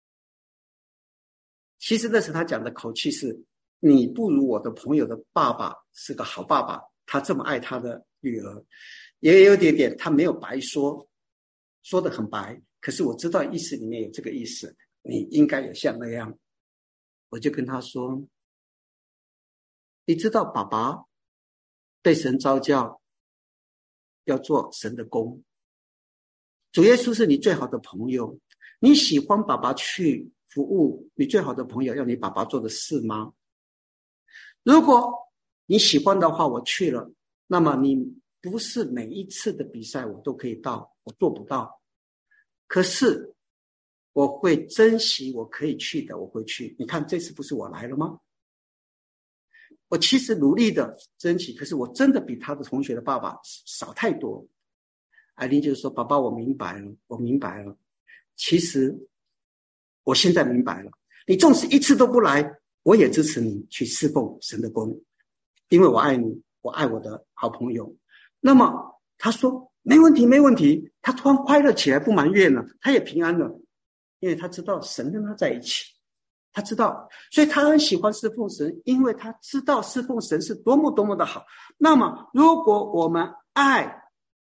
其实那是他讲的口气是，你不如我的朋友的爸爸是个好爸爸，他这么爱他的女儿。也有点点他没有白说，说得很白，可是我知道意思里面有这个意思，你应该也像那样。我就跟他说，你知道爸爸被神召叫要做神的工，主耶稣是你最好的朋友，你喜欢爸爸去服务你最好的朋友要你爸爸做的事吗？如果你喜欢的话，我去了，那么你不是每一次的比赛我都可以到，我做不到，可是我会珍惜我可以去的，我会去。你看这次不是我来了吗？我其实努力的争取，可是我真的比他的同学的爸爸少太多。艾琳就说，爸爸我明白了，我明白了，其实我现在明白了，你纵使一次都不来，我也支持你去侍奉神的工，因为我爱你，我爱我的好朋友。那么他说没问题没问题，他突然快乐起来，不埋怨了，他也平安了，因为他知道神跟他在一起，他知道，所以他很喜欢侍奉神，因为他知道侍奉神是多么多么的好。那么如果我们爱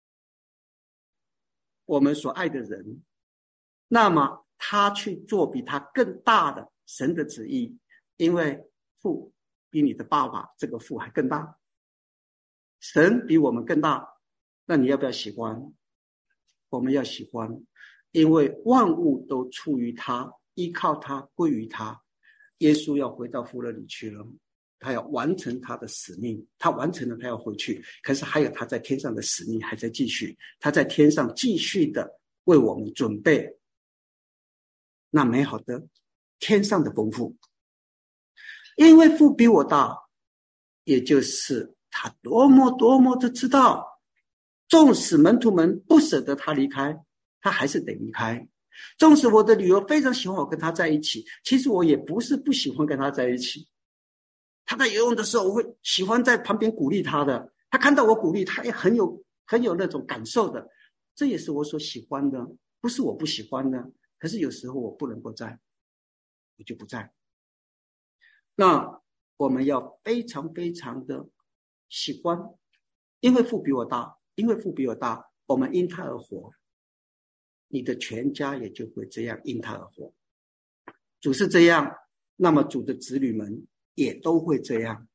我们所爱的人，那么他去做比他更大的神的旨意，因为父比你的爸爸这个父还更大，神比我们更大，那你要不要喜欢？我们要喜欢，因为万物都出于他，依靠他，归于他。耶稣要回到父那里去了，他要完成他的使命，他完成了，他要回去，可是还有他在天上的使命还在继续，他在天上继续的为我们准备那美好的天上的丰富。因为父比我大，也就是他多么多么的知道，纵使门徒们不舍得他离开，他还是得离开。纵使我的女儿非常喜欢我跟他在一起，其实我也不是不喜欢跟他在一起。他在游泳的时候，我会喜欢在旁边鼓励他的，他看到我鼓励他也很有很有那种感受的，这也是我所喜欢的，不是我不喜欢的，可是有时候我不能够在，我就不在。那我们要非常非常的喜欢，因为父比我大， 因为父比我大，我们因他而活，你的全家也就会这样因他而活。主是这样，那么主的子女们也都会这样。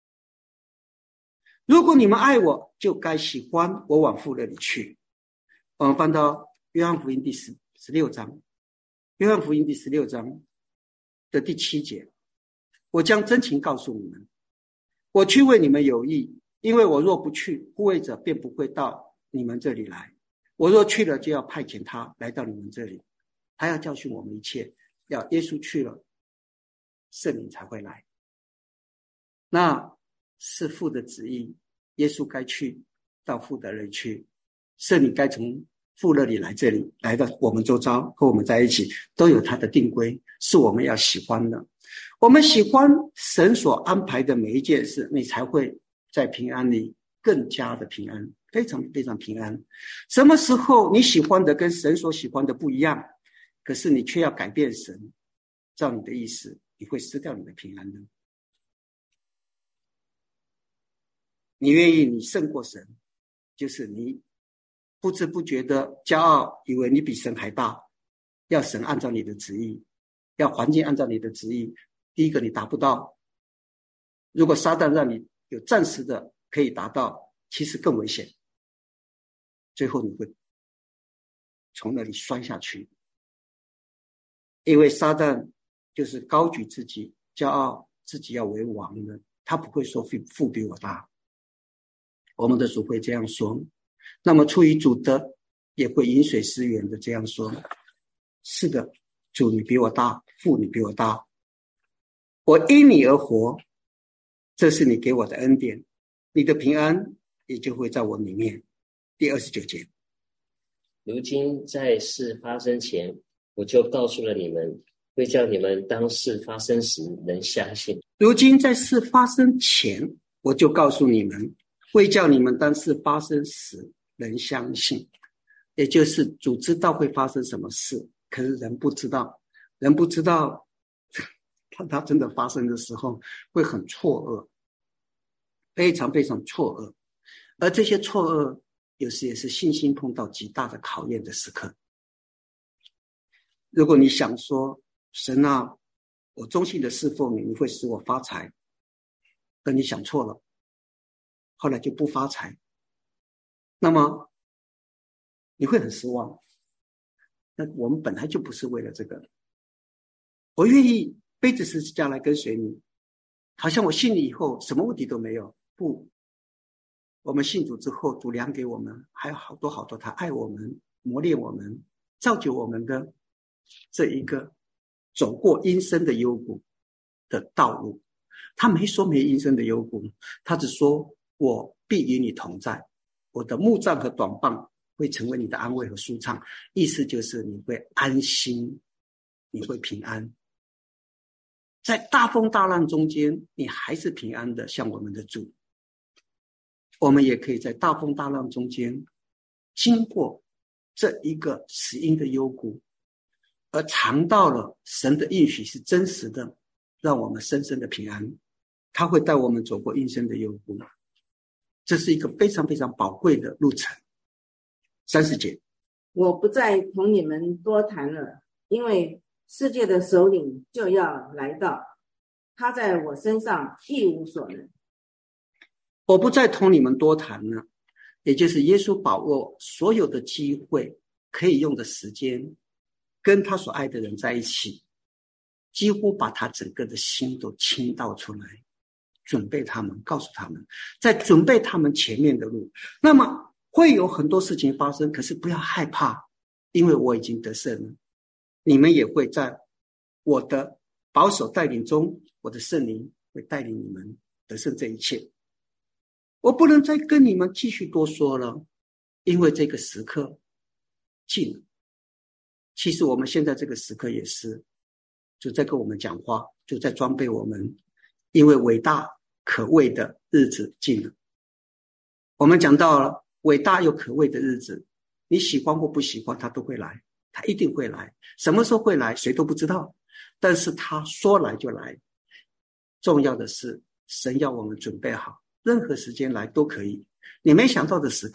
如果你们爱我，就该喜欢我往父那里去。我们翻到约翰福音第十十六章，约翰福音第十六章的第七节，我将真情告诉你们，我去为你们有益，因为我若不去，护卫者便不会到你们这里来。我若去了，就要派遣他来到你们这里，他要教训我们一切。要耶稣去了，圣灵才会来。那是父的旨意，耶稣该去到父的那里去，圣灵该从父那里来这里，来到我们周遭，和我们在一起，都有他的定规，是我们要喜欢的。我们喜欢神所安排的每一件事，你才会在平安里更加的平安，非常非常平安。什么时候你喜欢的跟神所喜欢的不一样，可是你却要改变神照你的意思，你会失掉你的平安的。你愿意你胜过神，就是你不知不觉的骄傲，以为你比神还大，要神按照你的旨意，要环境按照你的旨意。第一个你达不到，如果撒旦让你有暂时的可以达到，其实更危险，最后你会从那里摔下去。因为撒旦就是高举自己，骄傲自己要为王的，他不会说父比我大。我们的主会这样说，那么出于主的也会饮水思源的这样说，是的，主你比我大，父你比我大，我因你而活，这是你给我的恩典，你的平安也就会在我里面。第二十九节， 如今在事发生前，我就告诉了你们，为叫你们当事发生时能相信。 如今在事发生前，我就告诉你们，为叫你们当事发生时能相信。也就是主知道会发生什么事，可是人不知道，人不知道当它真的发生的时候会很错愕，非常非常错愕。而这些错愕有时也是信心碰到极大的考验的时刻。如果你想说，神啊，我忠心的侍奉你，你会使我发财，但你想错了，后来就不发财，那么你会很失望。那我们本来就不是为了这个，我愿意背着十字架来跟随你，好像我信你以后什么问题都没有。不，我们信主之后，主量给我们还有好多好多他爱我们，磨练我们，造就我们的这一个走过阴森的幽谷的道路。他没说没阴森的幽谷，他只说我必与你同在，我的木杖和短棒会成为你的安慰和舒畅，意思就是你会安心，你会平安。在大风大浪中间，你还是平安的，像我们的主。我们也可以在大风大浪中间经过这一个死荫的幽谷，而尝到了神的应许是真实的，让我们深深的平安。他会带我们走过阴森的幽谷，这是一个非常非常宝贵的路程。三十节， 我不再同你们多谈了，因为世界的首领就要来到，他在我身上一无所能。 我不再同你们多谈了，也就是耶稣把握所有的机会，可以用的时间，跟他所爱的人在一起，几乎把他整个的心都倾倒出来，准备他们，告诉他们，在准备他们前面的路。那么会有很多事情发生，可是不要害怕，因为我已经得胜了。你们也会在我的保守带领中，我的圣灵会带领你们得胜这一切。我不能再跟你们继续多说了，因为这个时刻近了。其实我们现在这个时刻也是，就在跟我们讲话，就在装备我们，因为伟大可畏的日子近了。我们讲到了伟大又可畏的日子，你喜欢或不喜欢，它都会来，它一定会来。什么时候会来，谁都不知道，但是他说来就来。重要的是，神要我们准备好，任何时间来都可以。你没想到的时刻，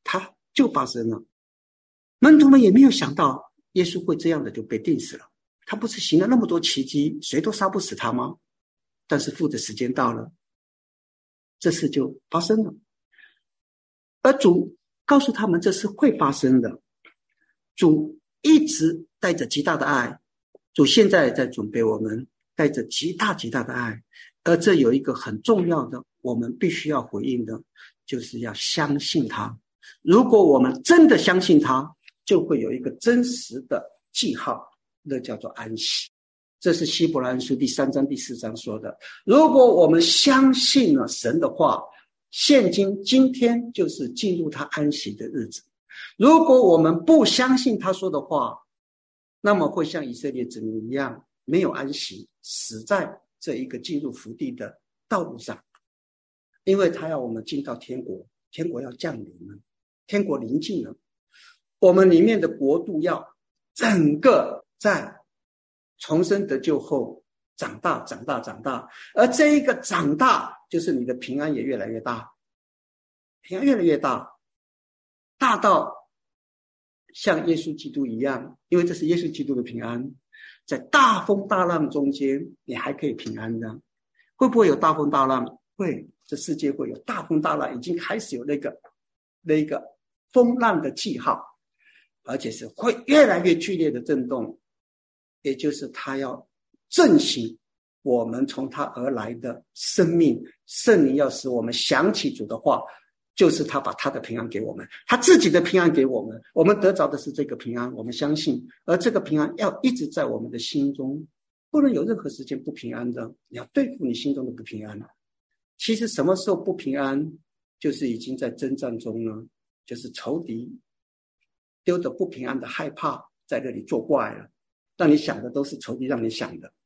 它就发生了。门徒们也没有想到耶稣会这样的就被钉死了，他不是行了那么多奇迹，谁都杀不死他吗？但是父的时间到了，这事就发生了。而主告诉他们这是会发生的，主一直带着极大的爱，主现在在准备我们带着极大极大的爱，而这有一个很重要的我们必须要回应的，就是要相信他。如果我们真的相信他，就会有一个真实的记号，那叫做安息。这是希伯来人书第三章第四章说的，如果我们相信了神的话，现今今天就是进入他安息的日子。如果我们不相信他说的话，那么会像以色列子民一样，没有安息，死在这一个进入福地的道路上。因为他要我们进到天国，天国要降临了，天国临近了，我们里面的国度要整个在重生得救后长大长大长大，而这一个长大就是你的平安也越来越大，平安越来越大，大到像耶稣基督一样，因为这是耶稣基督的平安，在大风大浪中间你还可以平安的。会不会有大风大浪？会，这世界会有大风大浪，已经开始有那个那个风浪的记号，而且是会越来越剧烈的震动，也就是他要振兴我们从他而来的生命。圣灵要使我们想起主的话，就是他把他的平安给我们，他自己的平安给我们，我们得着的是这个平安，我们相信，而这个平安要一直在我们的心中，不能有任何时间不平安的。你要对付你心中的不平安。其实什么时候不平安，就是已经在征战中了，就是仇敌丢的不平安的害怕在这里作怪了，让你想的都是仇敌让你想的。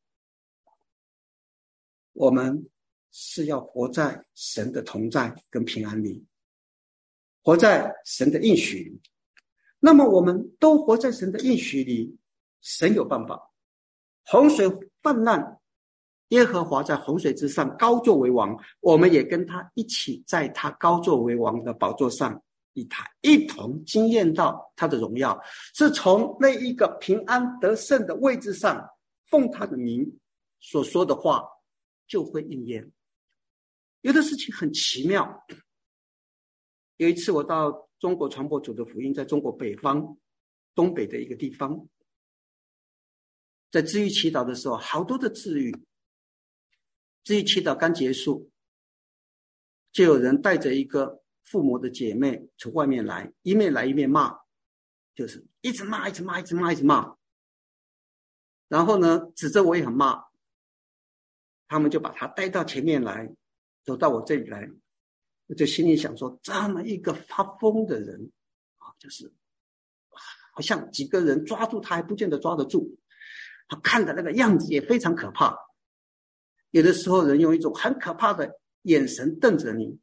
我们是要活在神的同在跟平安里，活在神的应许里。那么我们都活在神的应许里，神有办法。洪水泛滥，耶和华在洪水之上高坐为王，我们也跟他一起在他高坐为王的宝座上一台一同经验到他的荣耀，是从那一个平安得胜的位置上，奉他的名所说的话就会应验。有的事情很奇妙。有一次我到中国传播主的福音，在中国北方东北的一个地方，在治愈祈祷的时候，好多的治愈治愈祈祷刚结束，就有人带着一个附魔的姐妹从外面来，一面来一面骂，就是一直骂一直骂一直骂一直骂，然后呢指着我也很骂，他们就把她带到前面来，走到我这里来，我就心里想说，这么一个发疯的人啊，就是好像几个人抓住他还不见得抓得住，他看的那个样子也非常可怕。有的时候人用一种很可怕的眼神瞪着你，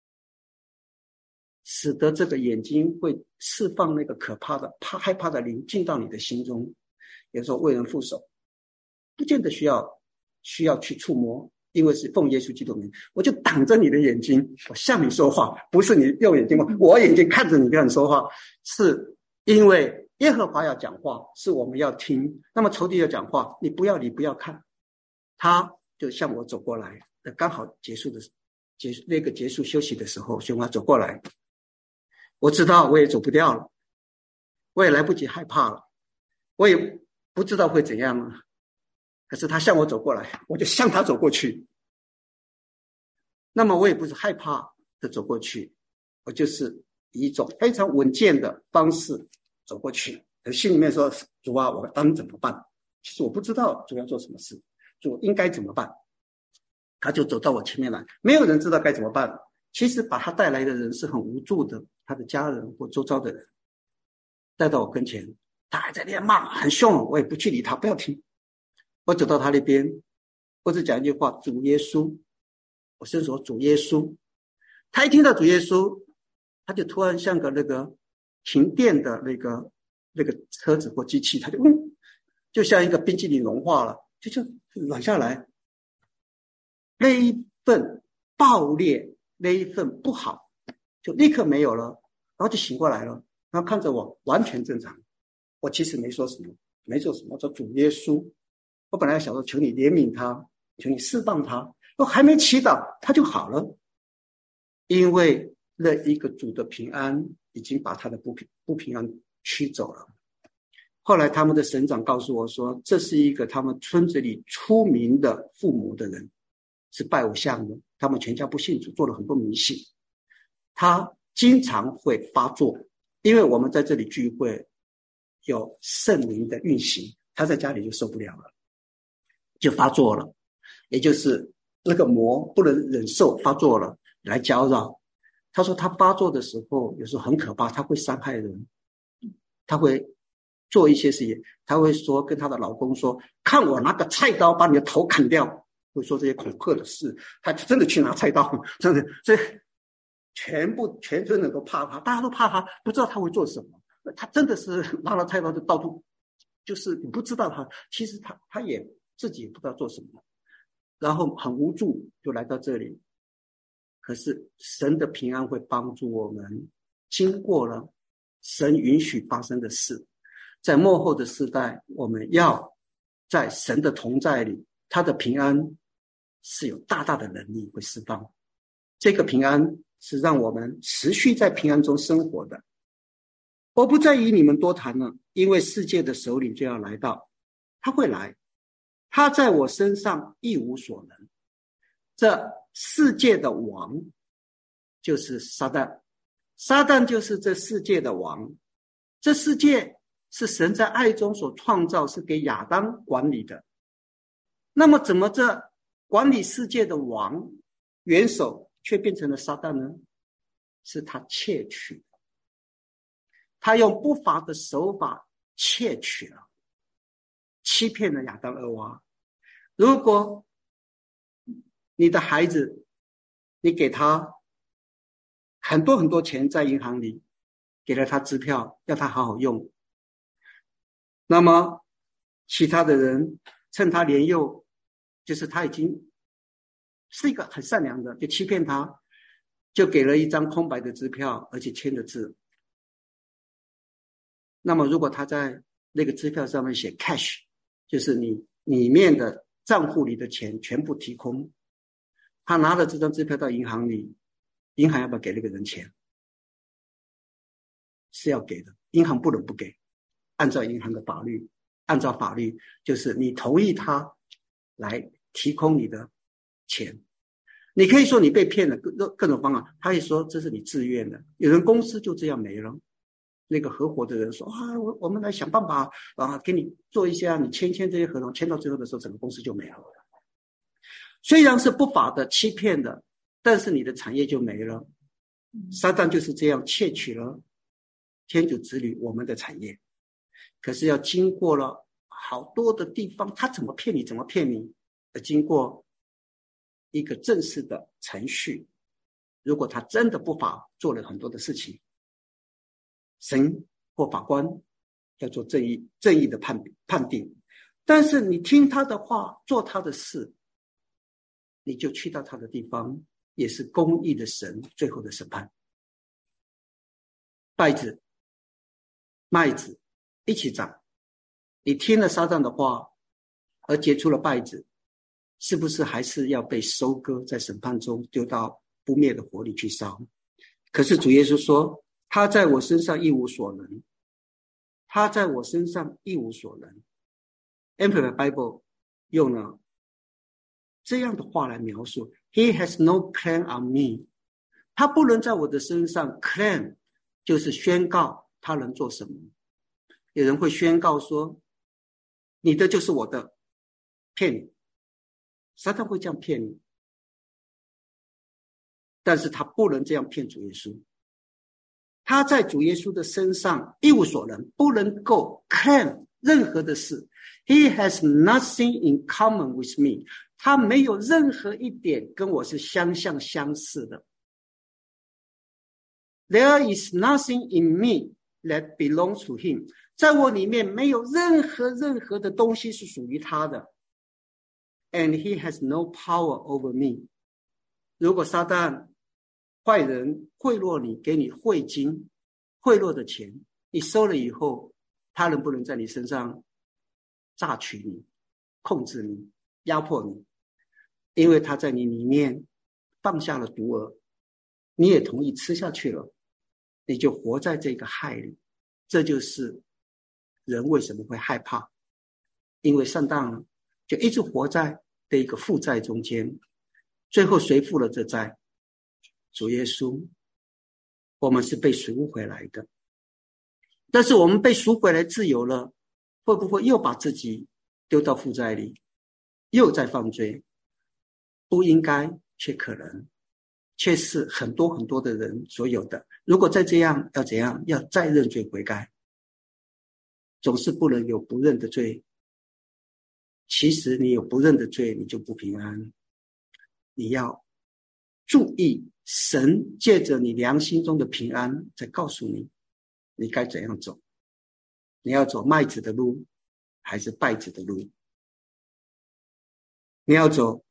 使得这个眼睛会释放那个可怕的怕害怕的灵进到你的心中。有时候为人副手不见得需要需要去触摸，因为是奉耶稣基督名，我就挡着你的眼睛，我向你说话，不是你用眼睛，我眼睛看着你跟你说话，是因为耶和华要讲话，是我们要听。那么仇敌要讲话，你不要理不要看，他就向我走过来，刚好结束的结束那个结束休息的时候，兄弟走过来，我知道我也走不掉了，我也来不及害怕了，我也不知道会怎样了。可是他向我走过来，我就向他走过去。那么我也不是害怕的走过去，我就是以一种非常稳健的方式走过去。心里面说，主啊，我当怎么办？其实我不知道主要做什么事，主应该怎么办。他就走到我前面来，没有人知道该怎么办。其实把他带来的人是很无助的，他的家人或周遭的人带到我跟前，他还在那边骂很凶，我也不去理他，不要听。我走到他那边，我只讲一句话，主耶稣，我伸手主耶稣。他一听到主耶稣，他就突然像个那个停电的那个那个车子或机器，他就嗯，就像一个冰淇淋融化了，就就软下来。那一份爆裂，那一份不好就立刻没有了。 然后就醒过来了，然后看着我完全正常。我其实没说什么，没做什么，我说主耶稣，我本来想说求你怜悯他，求你释放他，我还没祈祷他就好了，因为那一个主的平安已经把他的不平不平安驱走了。后来他们的省长告诉我说，这是一个他们村子里出名的附魔的人，是拜偶像的，他们全家不信主，做了很多迷信。他经常会发作，因为我们在这里聚会有圣灵的运行，他在家里就受不了了，就发作了，也就是那个魔不能忍受发作了，来搅扰。他说他发作的时候有时候很可怕，他会伤害人，他会做一些事情，他会说跟他的老公说，看我拿个菜刀把你的头砍掉，会说这些恐吓的事，他真的去拿菜刀，真的，所以全部全村人都怕他，大家都怕他，不知道他会做什么。他真的是拿了菜刀就到处，就是你不知道他，其实他他也自己也不知道做什么，然后很无助就来到这里。可是神的平安会帮助我们，经过了神允许发生的事，在末后的世代，我们要在神的同在里，他的平安是有大大的能力会释放。这个平安是让我们持续在平安中生活的。我不再与你们多谈了，因为世界的首领就要来到，他会来，他在我身上一无所能。这世界的王就是撒旦，撒旦就是这世界的王。这世界是神在爱中所创造，是给亚当管理的。那么怎么这管理世界的王元首却变成了撒旦呢？是他窃取的，他用不法的手法窃取了，欺骗了亚当、厄娃。如果你的孩子，你给他很多很多钱在银行里，给了他支票，要他好好用，那么其他的人趁他年幼，就是他已经是一个很善良的，就欺骗他，就给了一张空白的支票，而且签了字。那么如果他在那个支票上面写 cash， 就是你里面的账户里的钱全部提空，他拿了这张支票到银行里，银行要不要给那个人钱？是要给的，银行不能不给。按照银行的法律，按照法律就是你同意他来提空你的钱。你可以说你被骗了，各各种方案，他也说这是你自愿的。有人公司就这样没了，那个合伙的人说啊，我我们来想办法啊，给你做一下，你签签这些合同，签到最后的时候，整个公司就没了。虽然是不法的、欺骗的，但是你的产业就没了。撒旦就是这样窃取了天主子女我们的产业，可是要经过了好多的地方，他怎么骗你怎么骗你，要经过一个正式的程序。如果他真的不法，做了很多的事情，神或法官要做正义正义的判判定。但是你听他的话，做他的事，你就去到他的地方，也是公义的神最后的审判。稗子麦子一起长，你听了撒旦的话而结出了稗子，是不是还是要被收割，在审判中丢到不灭的火里去烧？可是主耶稣说，他在我身上一无所能，他在我身上一无所能。 Amplified Bible 用了这样的话来描述， He has no claim on me， 他不能在我的身上 claim， 就是宣告他能做什么。有人会宣告说，你的就是我的，骗你。撒旦会这样骗你，但是他不能这样骗主耶稣。他在主耶稣的身上一无所能，不能够 claim 任何的事。 He has nothing in common with me， 他没有任何一点跟我是相像相似的。 There is nothing in me that belongs to him， 在我里面没有任何任何的东西是属于他的。 And he has no power over me。 如果撒旦坏人贿赂你，给你贿金， 贿赂的钱，你收了以后，他能不能在你身上榨取你、控制你、压迫你？因为他在你里面放下了毒饵，你也同意吃下去了，你就活在这个害里。这就是人为什么会害怕，因为上当了，就一直活在这一个负债中间。最后谁付了这债？主耶稣。我们是被赎回来的，但是我们被赎回来自由了，会不会又把自己丢到负债里，又在犯罪？不应该，却可能，却是很多很多的人所有的。如果再这样，要怎样？要再认罪悔改，总是不能有不认的罪。其实你有不认的罪，你就不平安。你要注意，神借着你良心中的平安，在告诉你，你该怎样走。你要走麦子的路，还是稗子的路？你要走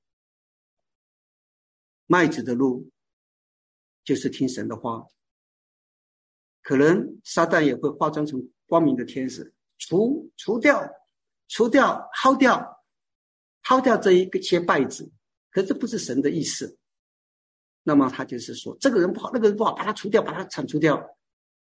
麦子的路，就是听神的话。可能撒旦也会化妆成光明的天使，除除掉、除掉、薅掉、薅掉这一些稗子。可是这不是神的意思。那么他就是说，这个人不好，那个人不好，把他除掉，把他铲除掉。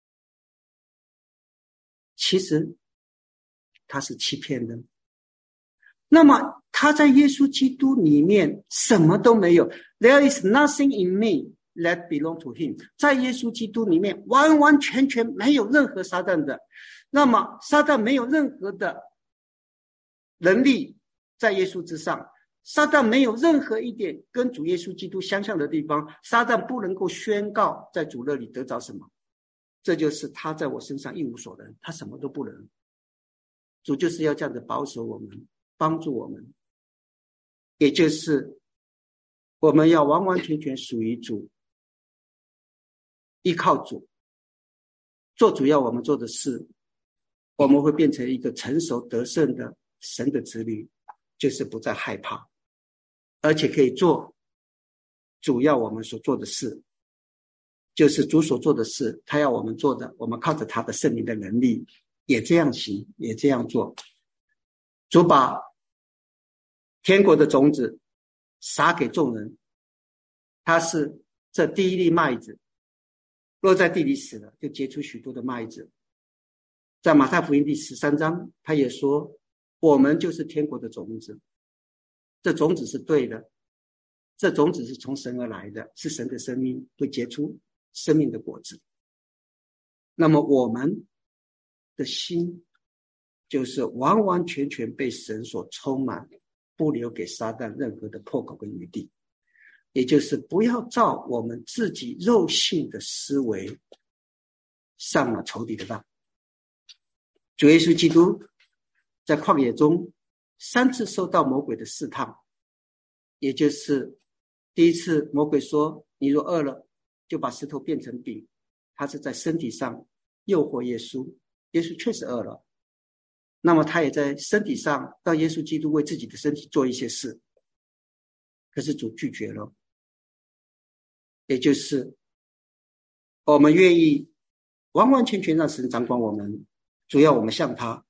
其实他是欺骗的。那么他在耶稣基督里面什么都没有。There is nothing in me that belong to him。在耶稣基督里面完完全全没有任何撒旦的。那么撒旦没有任何的能力在耶稣之上。撒旦没有任何一点跟主耶稣基督相像的地方，撒旦不能够宣告在主那里得着什么。这就是他在我身上一无所能，他什么都不能。主就是要这样子保守我们，帮助我们，也就是我们要完完全全属于主，依靠主，做主要我们做的事，我们会变成一个成熟得胜的神的子女，就是不再害怕，而且可以做主要我们所做的事，就是主所做的事，他要我们做的，我们靠着他的圣灵的能力也这样行，也这样做。主把天国的种子撒给众人，他是这第一粒麦子，落在地里死了，就结出许多的麦子。在马太福音第十三章，他也说我们就是天国的种子，这种子是对的，这种子是从神而来的，是神的生命，会结出生命的果子。那么我们的心就是完完全全被神所充满，不留给撒旦任何的破口跟余地，也就是不要照我们自己肉性的思维上了仇敌的当。主耶稣基督在旷野中三次受到魔鬼的试探，也就是第一次魔鬼说你若饿了就把石头变成饼，他是在身体上诱惑耶稣，耶稣确实饿了，那么他也在身体上让耶稣基督为自己的身体做一些事，可是主拒绝了。也就是我们愿意完完全全让神掌管我们，主要我们向他，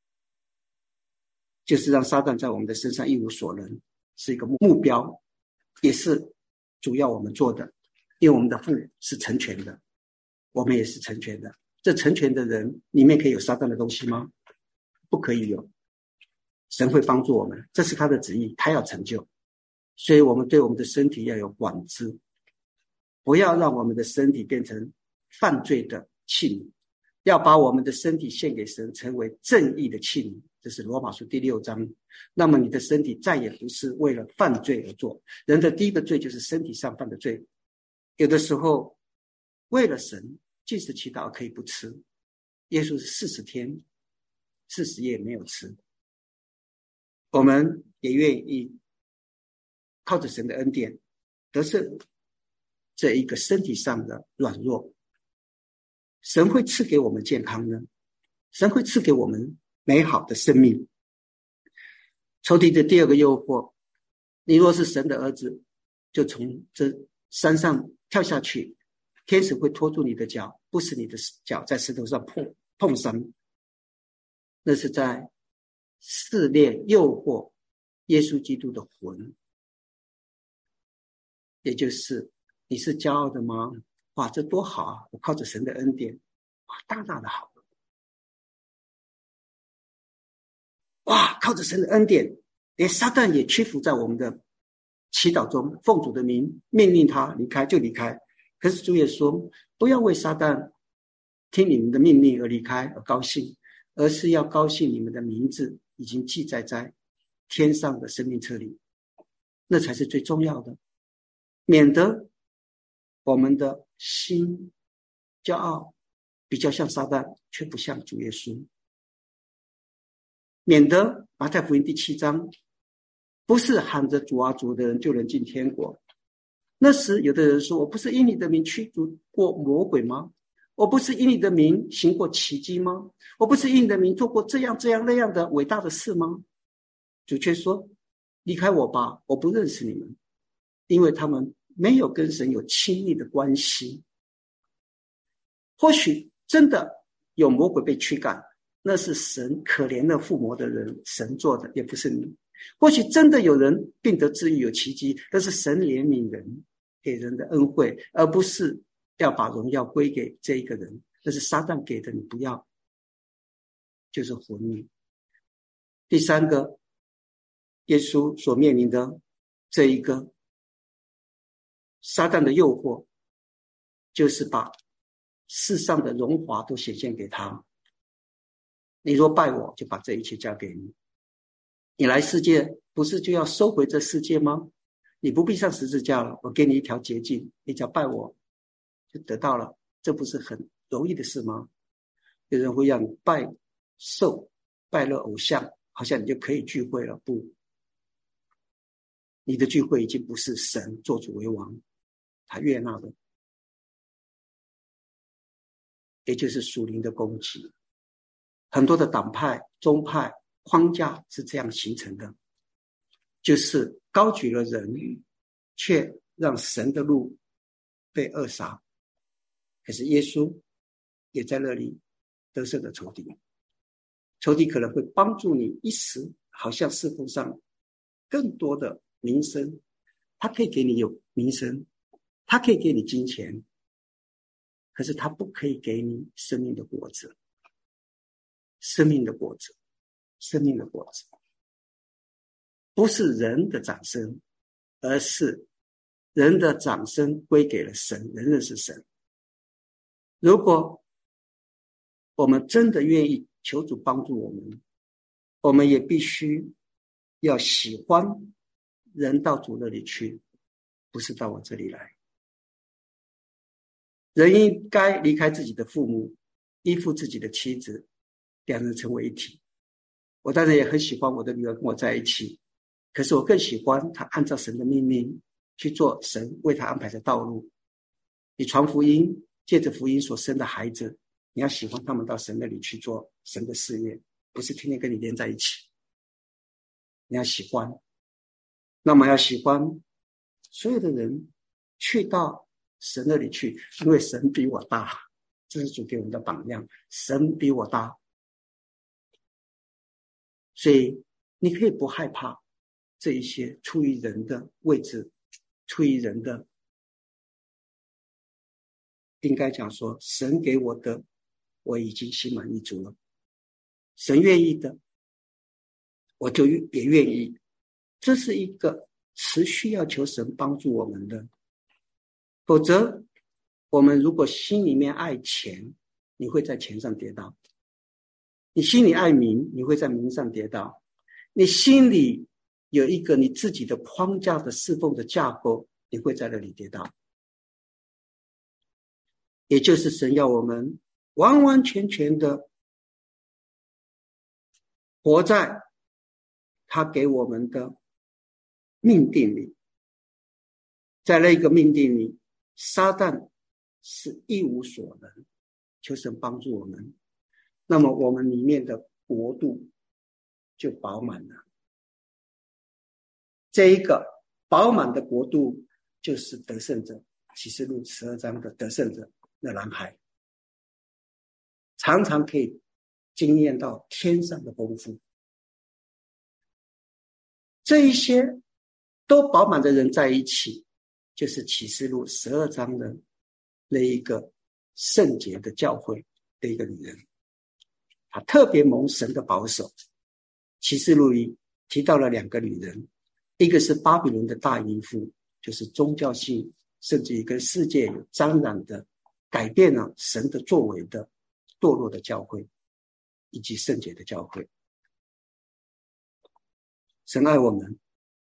就是让撒旦在我们的身上一无所能，是一个目标，也是主要我们做的。因为我们的父是成全的，我们也是成全的。这成全的人里面可以有撒旦的东西吗？不可以有。神会帮助我们，这是他的旨意，他要成就。所以我们对我们的身体要有管制，不要让我们的身体变成犯罪的器皿，要把我们的身体献给神，成为正义的器皿。这是罗马书第六章。那么你的身体再也不是为了犯罪而做。人的第一个罪就是身体上犯的罪。有的时候为了神禁食祈祷可以不吃，耶稣是四十天四十夜没有吃。我们也愿意靠着神的恩典得胜这一个身体上的软弱。神会赐给我们健康呢，神会赐给我们美好的生命。仇敌的第二个诱惑，你若是神的儿子，就从这山上跳下去，天使会拖住你的脚， 不使你的脚在石头上碰碰伤，那是在试炼诱惑耶稣基督的魂。也就是你是骄傲的吗？哇，这多好啊，我靠着神的恩典，哇，大大的好。哇，靠着神的恩典，连撒旦也屈服在我们的祈祷中，奉主的名命令他离开就离开。可是主也说，不要为撒旦听你们的命令而离开而高兴，而是要高兴你们的名字已经记载在天上的生命册里，那才是最重要的，免得我们的心骄傲，比较像撒旦，却不像主耶稣。免得马太福音第七章，不是喊着主啊主的人就能进天国。那时有的人说，我不是因你的名驱逐过魔鬼吗？我不是因你的名行过奇迹吗？我不是因你的名做过这样这样那样的伟大的事吗？主却说，离开我吧，我不认识你们，因为他们没有跟神有亲密的关系。或许真的有魔鬼被驱赶，那是神可怜的附魔的人，神做的，也不是你。或许真的有人病得治愈有奇迹，那是神怜悯人给人的恩惠，而不是要把荣耀归给这一个人，那是撒旦给的，你不要，就是魂迷。第三个，耶稣所面临的这一个撒旦的诱惑，就是把世上的荣华都显现给他。你若拜我，就把这一切交给你。你来世界不是就要收回这世界吗？你不必上十字架了，我给你一条捷径，你只要拜我就得到了，这不是很容易的事吗？有人会让你拜兽拜了偶像，好像你就可以聚会了。不，你的聚会已经不是神做主为王他悦纳的，也就是属灵的攻击。很多的党派宗派框架是这样形成的，就是高举了人，却让神的路被扼杀。可是耶稣也在那里得胜的仇敌，仇敌可能会帮助你一时好像侍奉上更多的名声，他可以给你有名声，他可以给你金钱，可是他不可以给你生命的果子，生命的果子，生命的果子，不是人的掌声，而是人的掌声归给了神，人认识神。如果我们真的愿意求主帮助我们，我们也必须要喜欢人到主那里去，不是到我这里来。人应该离开自己的父母，依附自己的妻子，两人成为一体。我当然也很喜欢我的女儿跟我在一起，可是我更喜欢她按照神的命令去做神为她安排的道路。你传福音，借着福音所生的孩子，你要喜欢他们到神那里去做神的事业，不是天天跟你连在一起。你要喜欢，那么要喜欢所有的人去到神那里去，因为神比我大，这是主给我们的榜样，神比我大。所以你可以不害怕这一些出于人的位置，出于人的，应该讲说神给我的我已经心满意足了，神愿意的我就也愿意。这是一个持续要求神帮助我们的，否则我们如果心里面爱钱，你会在钱上跌倒；你心里爱名，你会在名上跌倒；你心里有一个你自己的框架的侍奉的架构，你会在那里跌倒。也就是神要我们完完全全的活在他给我们的命定里，在那个命定里，撒旦是一无所能，求神帮助我们，那么我们里面的国度就饱满了。这一个饱满的国度就是得胜者，启示录十二章的得胜者的男孩， 常常可以经验到天上的丰富。这一些都饱满的人在一起，就是启示录十二章的那一个圣洁的教会的一个女人，她特别蒙神的保守。启示录里提到了两个女人，一个是巴比伦的大淫妇，就是宗教性甚至于跟世界有沾染的改变了神的作为的堕落的教会，以及圣洁的教会。神爱我们，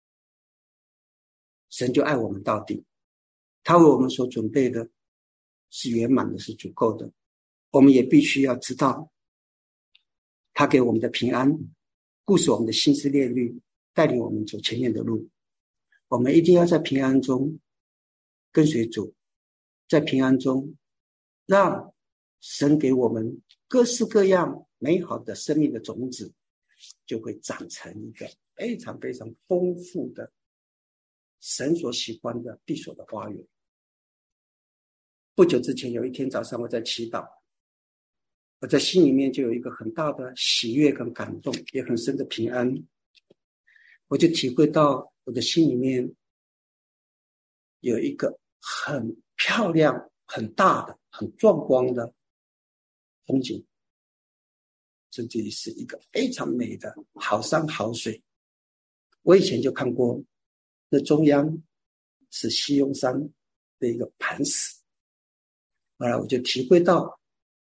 神就爱我们到底，他为我们所准备的是圆满的，是足够的。我们也必须要知道他给我们的平安，顾使我们的心思念虑，带领我们走前面的路。我们一定要在平安中跟随主，在平安中让神给我们各式各样美好的生命的种子，就会长成一个非常非常丰富的神所喜欢的闭锁的花园。不久之前有一天早上我在祈祷，我在心里面就有一个很大的喜悦跟感动，也很深的平安。我就体会到我的心里面有一个很漂亮很大的很壮观的风景，甚至于是一个非常美的好山好水。我以前就看过，那中央是西雍山的一个磐石，后来我就体会到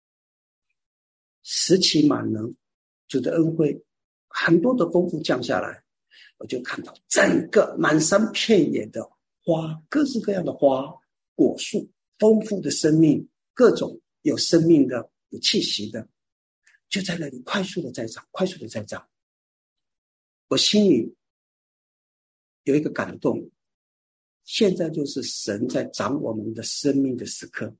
时期满能，主的恩惠很多的丰富降下来，我就看到整个满山遍野的花，各式各样的花果树，丰富的生命，各种有生命的有气息的，就在那里快速的在长，快速的在长。我心里有一个感动，现在就是神在长我们的生命的时刻。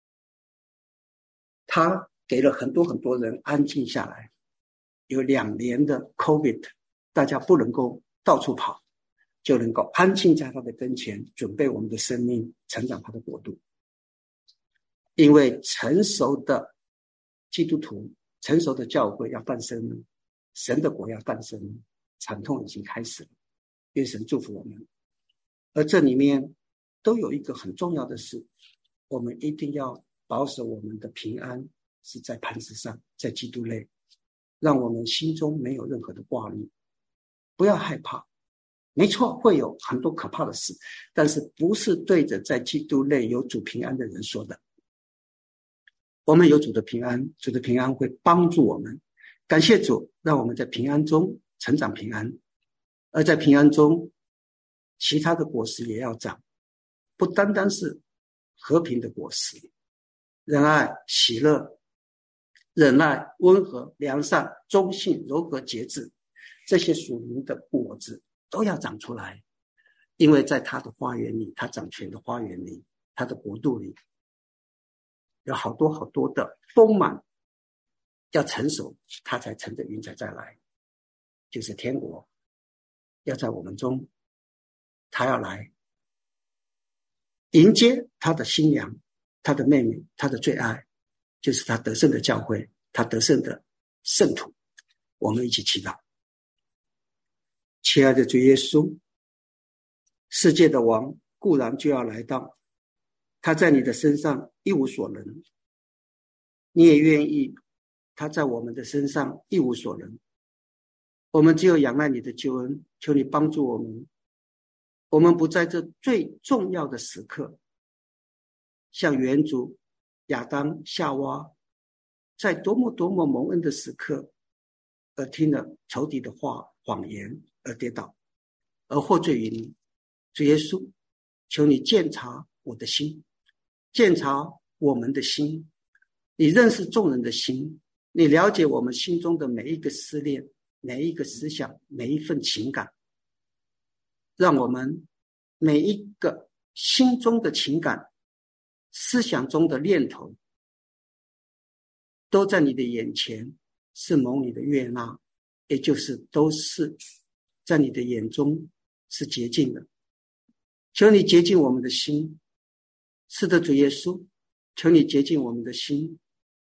他给了很多很多人安静下来，有两年的 COVID， 大家不能够到处跑，就能够安静在他的跟前，准备我们的生命成长他的国度。因为成熟的基督徒，成熟的教会要诞生了，神的国要诞生了，惨痛已经开始了，愿神祝福我们。而这里面都有一个很重要的事，我们一定要保守我们的平安是在磐石上，在基督内，让我们心中没有任何的挂虑，不要害怕。没错，会有很多可怕的事，但是不是对着在基督内有主平安的人说的。我们有主的平安，主的平安会帮助我们。感谢主，让我们在平安中成长平安，而在平安中其他的果实也要长，不单单是和平的果实，仁爱、喜乐、忍耐、温和、良善、忠信、柔和、节制，这些属灵的果子都要长出来。因为在他的花园里，他掌权的花园里，他的国度里有好多好多的丰满，要成熟，他才乘着云彩再来，就是天国要在我们中，他要来迎接他的新娘，他的妹妹，他的最爱，就是他得胜的教会，他得胜的圣徒。我们一起祈祷。亲爱的主耶稣，世界的王固然就要来到，他在你的身上一无所能，你也愿意他在我们的身上一无所能。我们只有仰赖你的救恩，求你帮助我们，我们不在这最重要的时刻，像原主亚当夏娃在多么多么蒙恩的时刻，而听了仇敌的话谎言而跌倒，而获罪于你。主耶稣，求你鉴察我的心，鉴察我们的心，你认识众人的心，你了解我们心中的每一个思念，每一个思想，每一份情感，让我们每一个心中的情感，思想中的念头，都在你的眼前是蒙你的悦纳，也就是都是在你的眼中是洁净的。求你洁净我们的心，是的，主耶稣，求你洁净我们的心，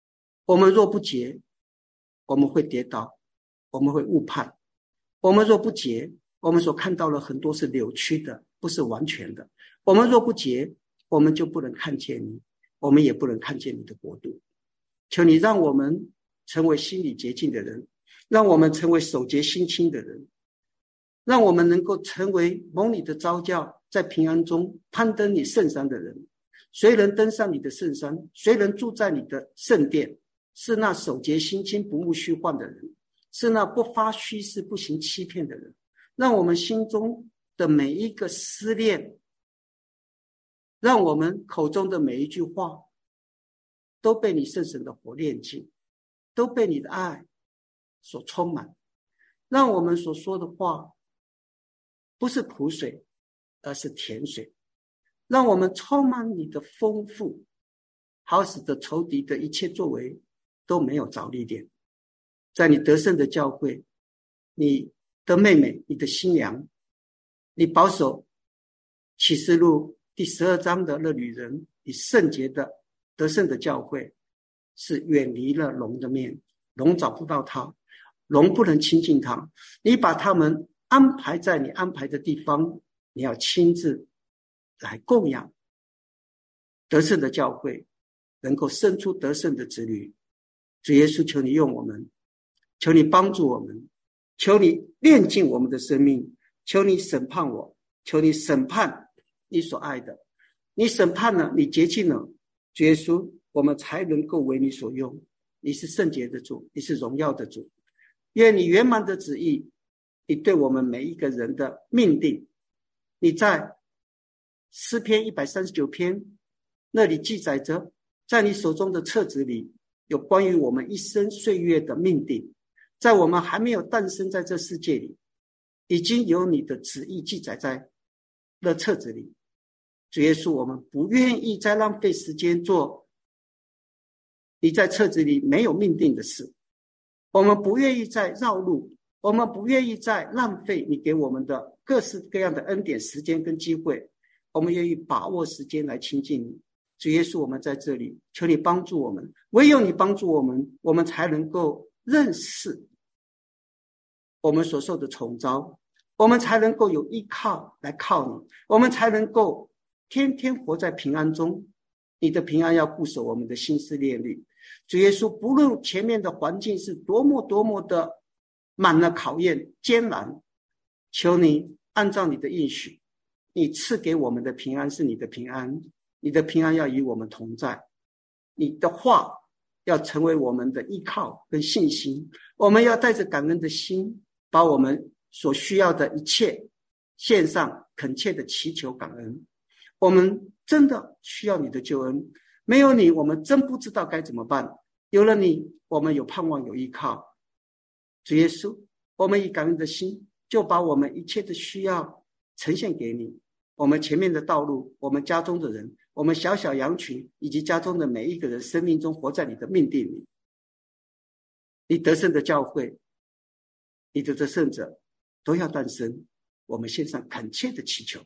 我们若不洁，我们会跌倒，我们会误判。我们若不洁，我们所看到了很多是扭曲的，不是完全的。我们若不洁，我们就不能看见你，我们也不能看见你的国度。求你让我们成为心里洁净的人，让我们成为手洁心清的人，让我们能够成为蒙你的召叫，在平安中攀登你圣山的人。谁能登上你的圣山？谁能住在你的圣殿？是那手洁心清不慕虚幻的人，是那不发虚誓不行欺骗的人。让我们心中的每一个思念，让我们口中的每一句话都被你圣神的火炼净，都被你的爱所充满。让我们所说的话不是苦水，而是甜水。让我们充满你的丰富，好使得仇敌的一切作为都没有着力点。在你得胜的教会，你的妹妹，你的新娘，你保守启示录第十二章的那女人，你圣洁的得胜的教会，是远离了龙的面，龙找不到他，龙不能亲近他。你把他们安排在你安排的地方，你要亲自来供养得胜的教会，能够生出得胜的子女。主耶稣，求你用我们，求你帮助我们，求你炼净我们的生命，求你审判我，求你审判你所爱的。你审判了，你洁净了，主耶稣，我们才能够为你所用。你是圣洁的主，你是荣耀的主。愿你圆满的旨意，你对我们每一个人的命定，你在诗篇一百三十九篇那里记载着，在你手中的册子里有关于我们一生岁月的命定。在我们还没有诞生在这世界里，已经有你的旨意记载在那册子里。主耶稣，我们不愿意再浪费时间做你在册子里没有命定的事，我们不愿意再绕路，我们不愿意再浪费你给我们的各式各样的恩典、时间跟机会，我们愿意把握时间来亲近你。主耶稣，我们在这里，求你帮助我们，唯有你帮助我们，我们才能够认识我们所受的宠召，我们才能够有依靠来靠你，我们才能够天天活在平安中。你的平安要固守我们的心思念虑。主耶稣，不论前面的环境是多么多么的满了考验艰难，求你按照你的应许，你赐给我们的平安是你的平安，你的平安要与我们同在，你的话要成为我们的依靠跟信心。我们要带着感恩的心，把我们所需要的一切献上，恳切的祈求感恩。我们真的需要你的救恩，没有你我们真不知道该怎么办，有了你我们有盼望有依靠。主耶稣，我们以感恩的心就把我们一切的需要呈现给你。我们前面的道路，我们家中的人，我们小小羊群，以及家中的每一个人生命中活在你的命定里。你得胜的教会，你的得胜者都要诞生，我们献上恳切的祈求。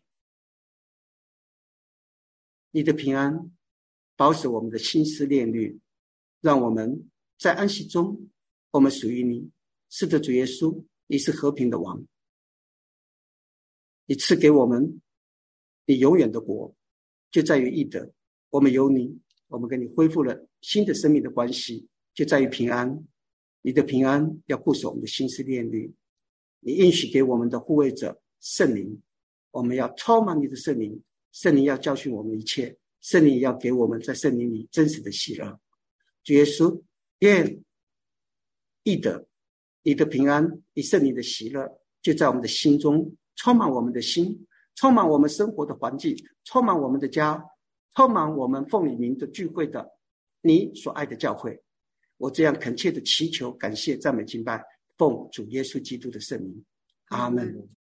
你的平安保守我们的心思念虑，让我们在安息中我们属于你。是的，主耶稣，你是和平的王，你赐给我们你永远的国，就在于义德。我们有你，我们跟你恢复了新的生命的关系，就在于平安。你的平安要固守我们的心思念虑。你应许给我们的护卫者圣灵，我们要充满你的圣灵，圣灵要教训我们一切，圣灵也要给我们在圣灵里真实的喜乐。主耶稣，愿义德，你的平安，你圣灵的喜乐就在我们的心中充满我们的心，充满我们生活的环境，充满我们的家，充满我们奉你名的聚会的你所爱的教会。我这样恳切的祈求、感谢、赞美、敬拜，奉主耶稣基督的圣名，阿们。